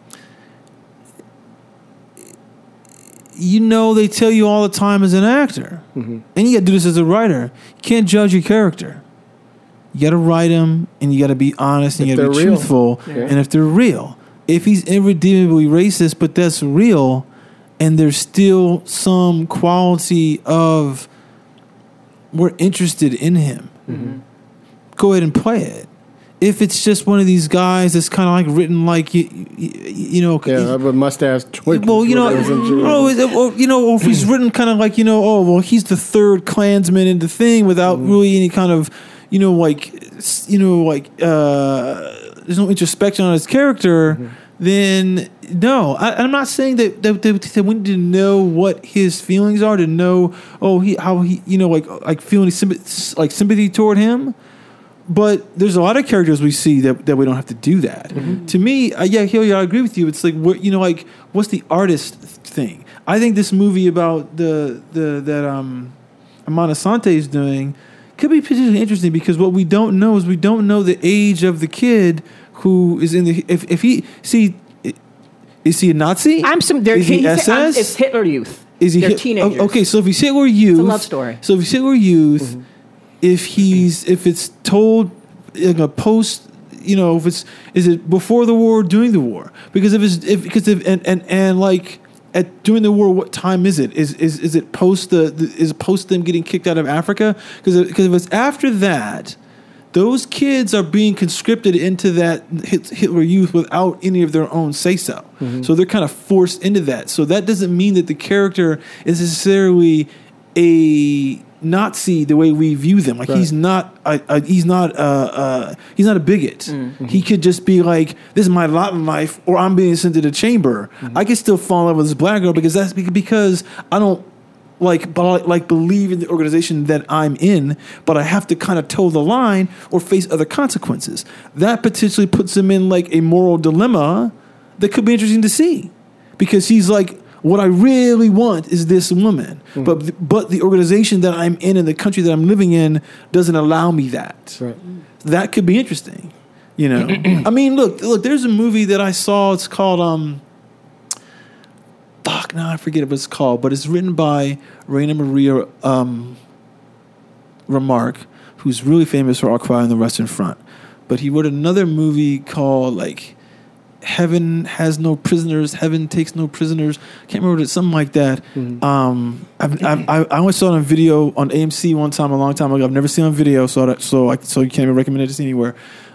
you know, they tell you all the time as an actor, Mm-hmm. and you got to do this as a writer. You can't judge your character. You got to write him, and you got to be honest, and If you got to be they're real. truthful. Yeah. And if they're real, if he's irredeemably racist, but that's real, and there's still some quality of we're interested in him, Mm-hmm. go ahead and play it. If it's just one of these guys that's kind of like written like you, you, you know, Yeah, with mustache. Twitch, well, you know, Twitters and shit. oh, is it- or, you know, or if he's written kind of like, you know, oh, well, he's the third Klansman in the thing without Mm-hmm. really any kind of, you know, like, s- you know, like, uh, there's no introspection on his character. Mm-hmm. Then no, I, I'm not saying that, that, that, that we need to know what his feelings are to know, oh, he how he, you know, like like feeling symp- like sympathy toward him. But there's a lot of characters we see that, that we don't have to do that. Mm-hmm. To me, uh, yeah, Hilly, I agree with you. It's like, what, you know, like, what's the artist thing? I think this movie about the the that um, Amanda Sante is doing could be particularly interesting because what we don't know is we don't know the age of the kid who is in the if if he see is he a Nazi? I'm some. They're, Is he he- S I'm- S? It's Hitler Youth. Is he They're Hit- teenagers. o- Okay, so if he's Hitler Youth, love story. So if he's Hitler Youth, if he's if it's told in a post, you know, if it's is it before the war or during the war? Because if it's if because if and and, and like at during the war, what time is it? Is is is it post the, the is it post them getting kicked out of Africa? Because because if it's after that. Those kids are being conscripted into that Hit- Hitler Youth without any of their own say-so. So they're kind of forced into that. So that doesn't mean that the character is necessarily a Nazi the way we view them. Like Right. he's not, a, a, he's not, a, uh, he's not a bigot. He could just be like, "This is my lot in life," or "I'm being sent to the chamber." I can still fall in love with this black girl because that's because I don't. Like, but I, like believe in the organization that I'm in, but I have to kind of toe the line or face other consequences. That potentially puts him in like a moral dilemma that could be interesting to see, because he's like, what I really want is this woman, Mm. but but the organization that I'm in and the country that I'm living in doesn't allow me that. Right. That could be interesting, you know. I mean, look, look. There's a movie that I saw. It's called um. Fuck, now I forget what it's called, but it's written by Raina Maria um, Remarque, who's really famous for Occupy on the Western Front. But he wrote another movie called like Heaven Has No Prisoners, Heaven Takes No Prisoners. Can't remember what it's something like that. Mm-hmm. Um, I've, I've, I I only saw it on video on A M C one time a long time ago. I've never seen it on video, so that, so I, so you can't even recommend it to see anywhere.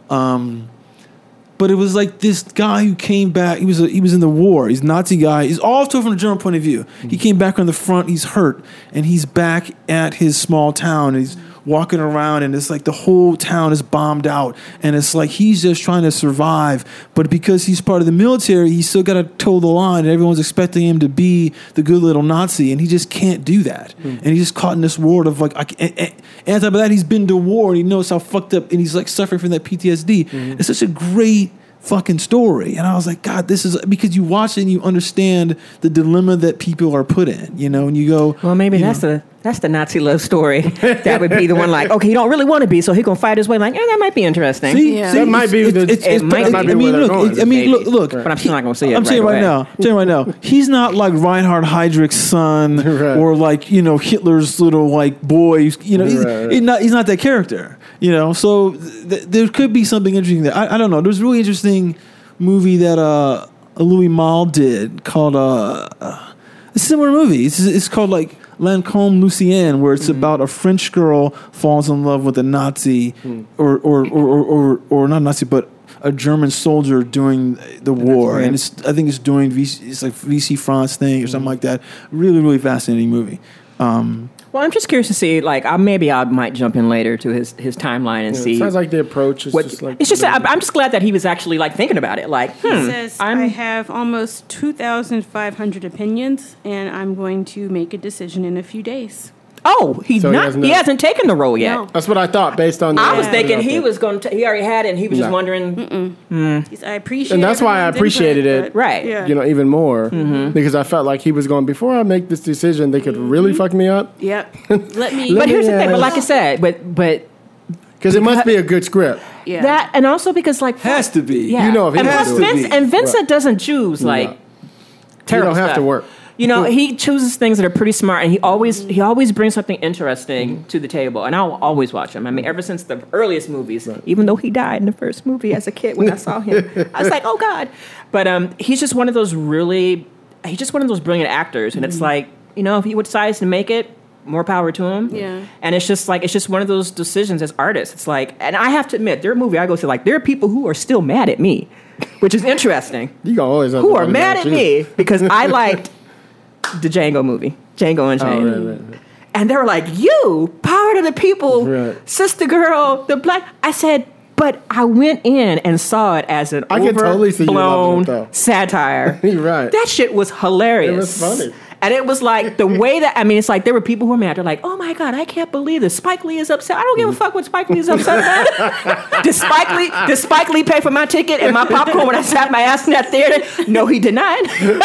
Um, but it was like this guy who came back. He was a, he was in the war. He's a Nazi guy. He's all told from the German point of view. Mm-hmm. He came back on the front. He's hurt, and he's back at his small town. And he's walking around, and it's like the whole town is bombed out, and it's like he's just trying to survive. But because he's part of the military, he's still got to toe the line, and everyone's expecting him to be the good little Nazi, and he just can't do that. Mm-hmm. And he's just caught in this world of like, I and, and, and on top of that, he's been to war, and he knows how fucked up, and he's like suffering from that P T S D. Mm-hmm. It's such a great fucking story. And I was like, God, this is because you watch it and you understand the dilemma that people are put in, you know, and you go, well, maybe that's know. the that's the Nazi love story. That would be the one like, okay, he don't really want to be, so he gonna fight his way. Like, eh, that might be interesting. See, yeah. see that might be. It's, the, it's, it it's, might, it, might be I mean, where look, they're going. it, I mean, look, look. But I'm still not gonna see it. I'm right saying right away. now. I'm saying right now. He's not like Reinhard Heydrich's son, right. or like you know Hitler's little like boy. You know, he's, right. he's not. He's not that character. You know, so th- there could be something interesting there. I, I don't know. There's a really interesting movie that uh, Louis Malle did called uh, uh, a similar movie. It's, it's called like Lancôme Lucien, where it's mm-hmm. about a French girl falls in love with a Nazi, mm. or, or, or, or, or, or not Nazi, but a German soldier during the war. Right. And it's I think it's doing V C, it's like V C France thing or mm-hmm. something like that. Really, really fascinating movie. Um, Well, I'm just curious to see, like, I, maybe I might jump in later to his, his timeline and yeah, see. It sounds like the approach is what, just like. It's just, I'm, I'm just glad that he was actually, like, thinking about it. Like, hmm. He says, I'm, I have almost two thousand five hundred opinions, and I'm going to make a decision in a few days. Oh, he's so not. He, hasn't, he hasn't taken the role yet. No. That's what I thought based on. The I was Yeah. thinking he was going to. He already had it, and he was just No. wondering. He's, I appreciate And that's why I everyone's appreciated input, it, but, Right. Yeah. You know, even more Mm-hmm. because I felt like he was going before I make this decision. They could Mm-hmm. really fuck me up Yep. Let me. But here's the thing. Yeah. But like I said, but but because it must be a good script. yeah. that, and also because like Has to be. Yeah. You know if he and has plus to Vince, be. and Vincent Right. doesn't choose like You terrible don't have stuff. to work. You know, he chooses things that are pretty smart, and he always he always brings something interesting to the table. And I'll always watch him. I mean, ever since the earliest movies, Right. even though he died in the first movie as a kid when I saw him, I was like, oh God. But um, he's just one of those really, he's just one of those brilliant actors, and it's like, you know, if he decides to make it, more power to him. Yeah. And it's just like, it's just one of those decisions as artists. It's like, and I have to admit, there are movies I go through, like, there are people who are still mad at me, which is interesting. You gonna always have Who to are fucking mad watch at you. me because I liked the Django movie, Django Unchained. Oh, right, right, right. And they were like, you, power to the people, Right. sister girl, the black. I said, but I went in and saw it as an I can totally see you loving overblown it, though. satire. You're right. That shit was hilarious. It was funny. And it was like the way that, I mean, it's like there were people who were mad. They're like, oh my God, I can't believe this. Spike Lee is upset. I don't give a fuck what Spike Lee is upset about. Did Spike Lee, did Spike Lee pay for my ticket and my popcorn when I sat my ass in that theater? No, he did not.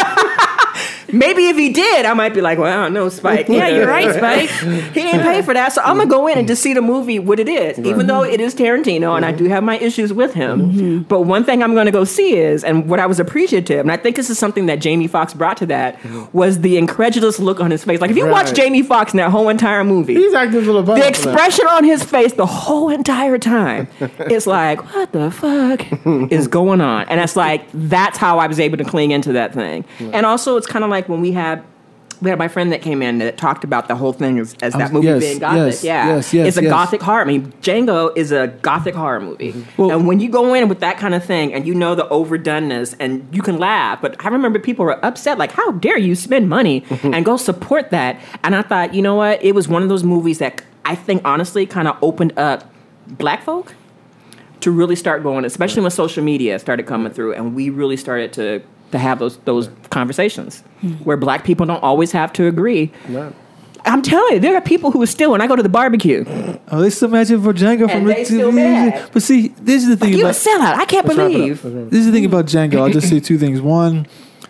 Maybe if he did, I might be like, well, I don't know, Spike. Yeah, you're right, Spike. He didn't pay for that. So I'm going to go in and just see the movie what it is, even though it is Tarantino and I do have my issues with him. Mm-hmm. But one thing I'm going to go see is, and what I was appreciative, and I think this is something that Jamie Foxx brought to that, was the incredulous look on his face. Like if you Right. watch Jamie Foxx in that whole entire movie, He's acting a little the bummed. expression on his face the whole entire time, it's like, what the fuck is going on? And it's like, that's how I was able to cling into that thing. And also, it's kind of like when we had, we had my friend that came in that talked about the whole thing as, as I that was- movie yes, being gothic. yes, yeah, yes, yes, it's a yes. gothic horror. I mean, Django is a gothic horror movie. Well- and when you go in with that kind of thing and you know the overdoneness and you can laugh, but I remember people were upset, like, how dare you spend money and go support that? And I thought, you know what? It was one of those movies that I think honestly kind of opened up black folk to really start going, especially when social media started coming through and we really started to to have those those conversations where black people don't always have to agree. Right. I'm telling you, there are people who are still, when I go to the barbecue, Oh, they still matching for Django from And they Rick still T V. mad. But see, this is the thing you a about sellout. I can't Let's wrap it up. believe. Let's wrap it up. this is the thing about Django. I'll just say two things. One,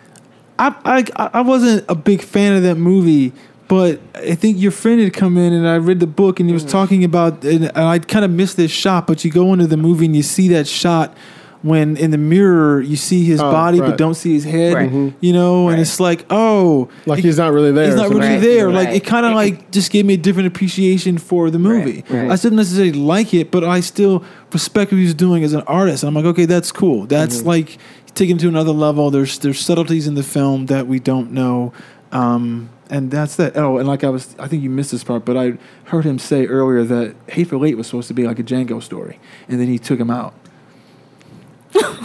I I I wasn't a big fan of that movie, but I think your friend had come in and I read the book and he was talking about, and I kind of missed this shot. But you go into the movie and you see that shot when in the mirror you see his Oh, body but right. don't see his head. Right. Mhm. You know, and Right. it's like, oh, Like it- he's not really there. He's or not really something. there. Right. Like it kind of like just gave me a different appreciation for the movie. right. I still didn't necessarily like it, but I still respect what he's doing as an artist. And I'm like, okay, that's cool. That's Mm-hmm. like taking it to another level. There's there's subtleties in the film that we don't know. Um, and that's that. Oh, and like I was, I think you missed this part, but I heard him say earlier that Hateful Eight was supposed to be like a Django story, and then he took him out.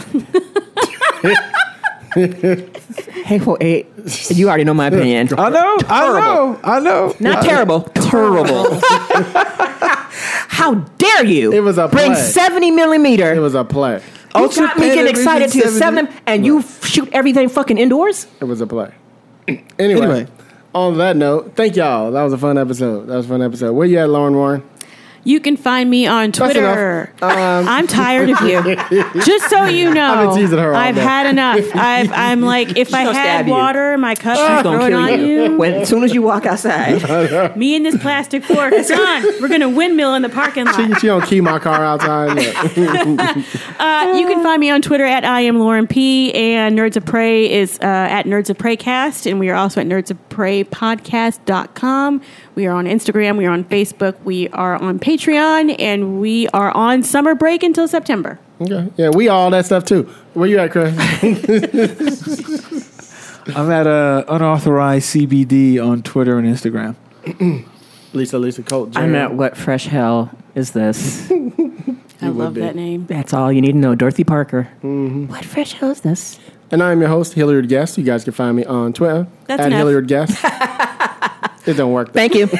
Hateful Eight. You already know my opinion. I know, I know, I know. Not terrible, terrible. How dare you? It was a bring play. seventy millimeter. It was a play. You Ultra got me getting Panavision excited to the seventy. seven, and you f- shoot everything fucking indoors. It was a play. Anyway, Anyway. on that note, thank y'all. That was a fun episode. That was a fun episode. Where you at, Lauren Warren? You can find me on Twitter. I'm tired of you. Just so you know, I've been teasing her all I've day. had enough. I've, I'm like, if I gonna had stab you. water in my cup, She's I'd gonna throw it kill on you. you. When, as soon as you walk outside. Me and this plastic fork, it's on. We're gonna windmill in the parking lot. She, she don't key my car outside. Look. Uh, you can find me on Twitter at I am Lauren P. And Nerds of Prey is uh, at Nerds of Preycast. And we are also at nerds of prey podcast dot com. We are on Instagram. We are on Facebook. We are on Patreon. And we are on summer break until September. Okay. Yeah, we all that stuff too. Where you at, Chris? I'm at uh, unauthorized C B D on Twitter and Instagram. Lisa, Lisa Colt. I'm at what fresh hell is this? I would love be. that name. That's all you need to know. Dorothy Parker. What fresh hell is this? And I'm your host, Hilliard Guest. You guys can find me on Twitter That's at enough. Hilliard Guest. It don't work. Thank you.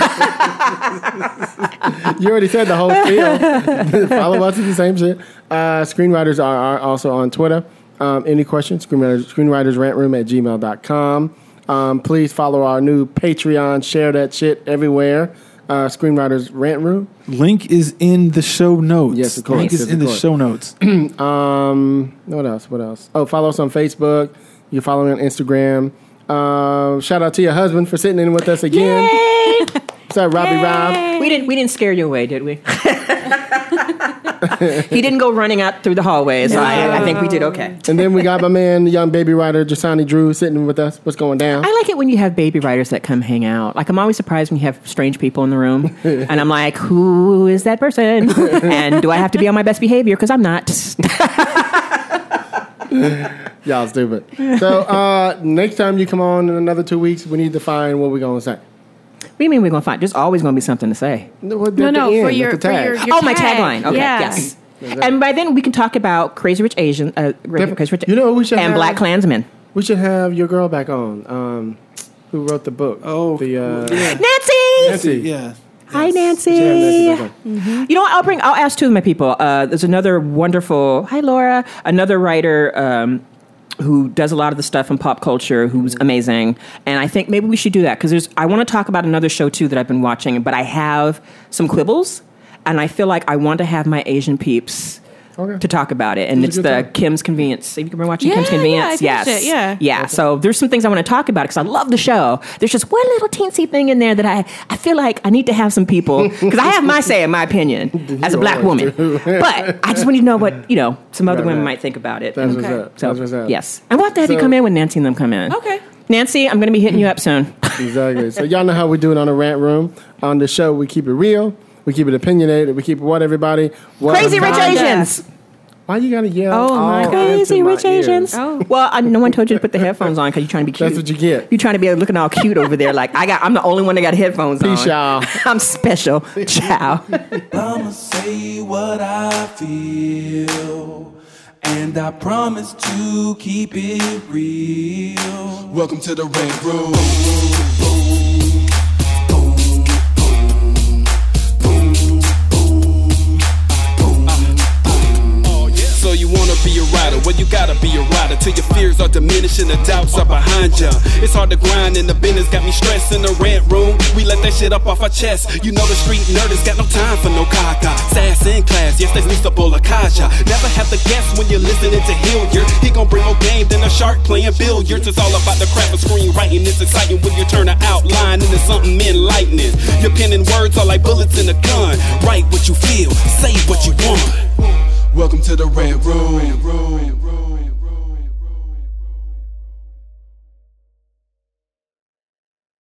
You already said the whole spiel. Follow us, it's the same shit. Uh, screenwriters are, are also on Twitter. Um, any questions? Screenwriters, screenwritersrantroom at gmail dot com. Um, please follow our new Patreon. Share that shit everywhere. Uh, Screenwriters Rant Room. Link is in the show notes. Yes, of course. Link is Yes, in of the course. show notes. Um, what else? What else? Oh, follow us on Facebook. You can follow me on Instagram. Um, shout out to your husband for sitting in with us again. Yay! What's up, Robbie Rob? We didn't we didn't scare you away, did we? He didn't go running out through the hallway, so I, I think we did okay. And then we got my man, the young baby writer, Jasani Drew, sitting with us. What's going down? I like it when you have baby writers that come hang out. Like, I'm always surprised when you have strange people in the room. And I'm like, who is that person? And do I have to be on my best behavior? Because I'm not. Y'all stupid. So uh, next time you come on in another two weeks, we need to find what we're going to say. What do you mean we're going to find? There's always going to be something to say. No, at No, the no, end, for at your, the for tag. your, your Oh, my tag. tagline. Okay, Yeah. yes. And by then we can talk about Crazy Rich Asian, uh, Crazy Rich, You know, we should and have- Black Klansmen. We should have your girl back on, um, who wrote the book. Oh, the uh, yeah. Nancy. Nancy. Yeah. Hi, We Nancy. should have Nancy back on. You know what? I'll bring. I'll ask two of my people. Uh, there's another wonderful. Hi, Laura. Another writer um, who does a lot of the stuff in pop culture. Who's amazing. And I think maybe we should do that because there's. I want to talk about another show too that I've been watching, but I have some quibbles, and I feel like I want to have my Asian peeps. Okay. To talk about it, and It's it's a good the time. Kim's Convenience. Have you been watching Yeah, Kim's yeah, Convenience? I finished yes, it, yeah. yeah. So there's some things I want to talk about because I love the show. There's just one little teensy thing in there that I, I feel like I need to have some people because I have my say in my opinion as a You black always woman, do. but I just want you to know what you know some other Right, women right. might think about it. That's Okay. what's up. So That's what's up. yes, and we'll have to have you So- come in when Nancy and them come in. Okay. Nancy, I'm going to be hitting you up soon. Exactly. So y'all know how we do it on the Rant Room. On the show, we keep it real. We keep it opinionated. We keep it what everybody. What Crazy Rich everybody- Asians. Why you gotta yell? Oh, my all God. Crazy into my Rich ears? Asians. Oh. Well, I, no one told you to put the headphones on because you're trying to be cute. That's what you get. You're trying to be looking all cute over there. Like I got, I'm the only one that got headphones on. Peace, y'all. I'm special. Ciao. I'ma say what I feel, and I promise to keep it real. Welcome to the Rant Room. So you wanna be a rider? Well, you gotta be a rider till your fears are diminishing, the doubts are behind ya. It's hard to grind and the business got me stressed in the rant room. We let that shit up off our chest. You know the street nerd has got no time for no caca. Sass in class, yes, that's Lisa Bolakaja. Never have to guess when you're listening to Hilliard. He gon' bring more game than a shark playing billiards. It's all about the craft of screenwriting. It's exciting when you turn an outline into something enlightening. Your pen and words are like bullets in a gun. Write what you feel, say what you want. Welcome to the Rant Room.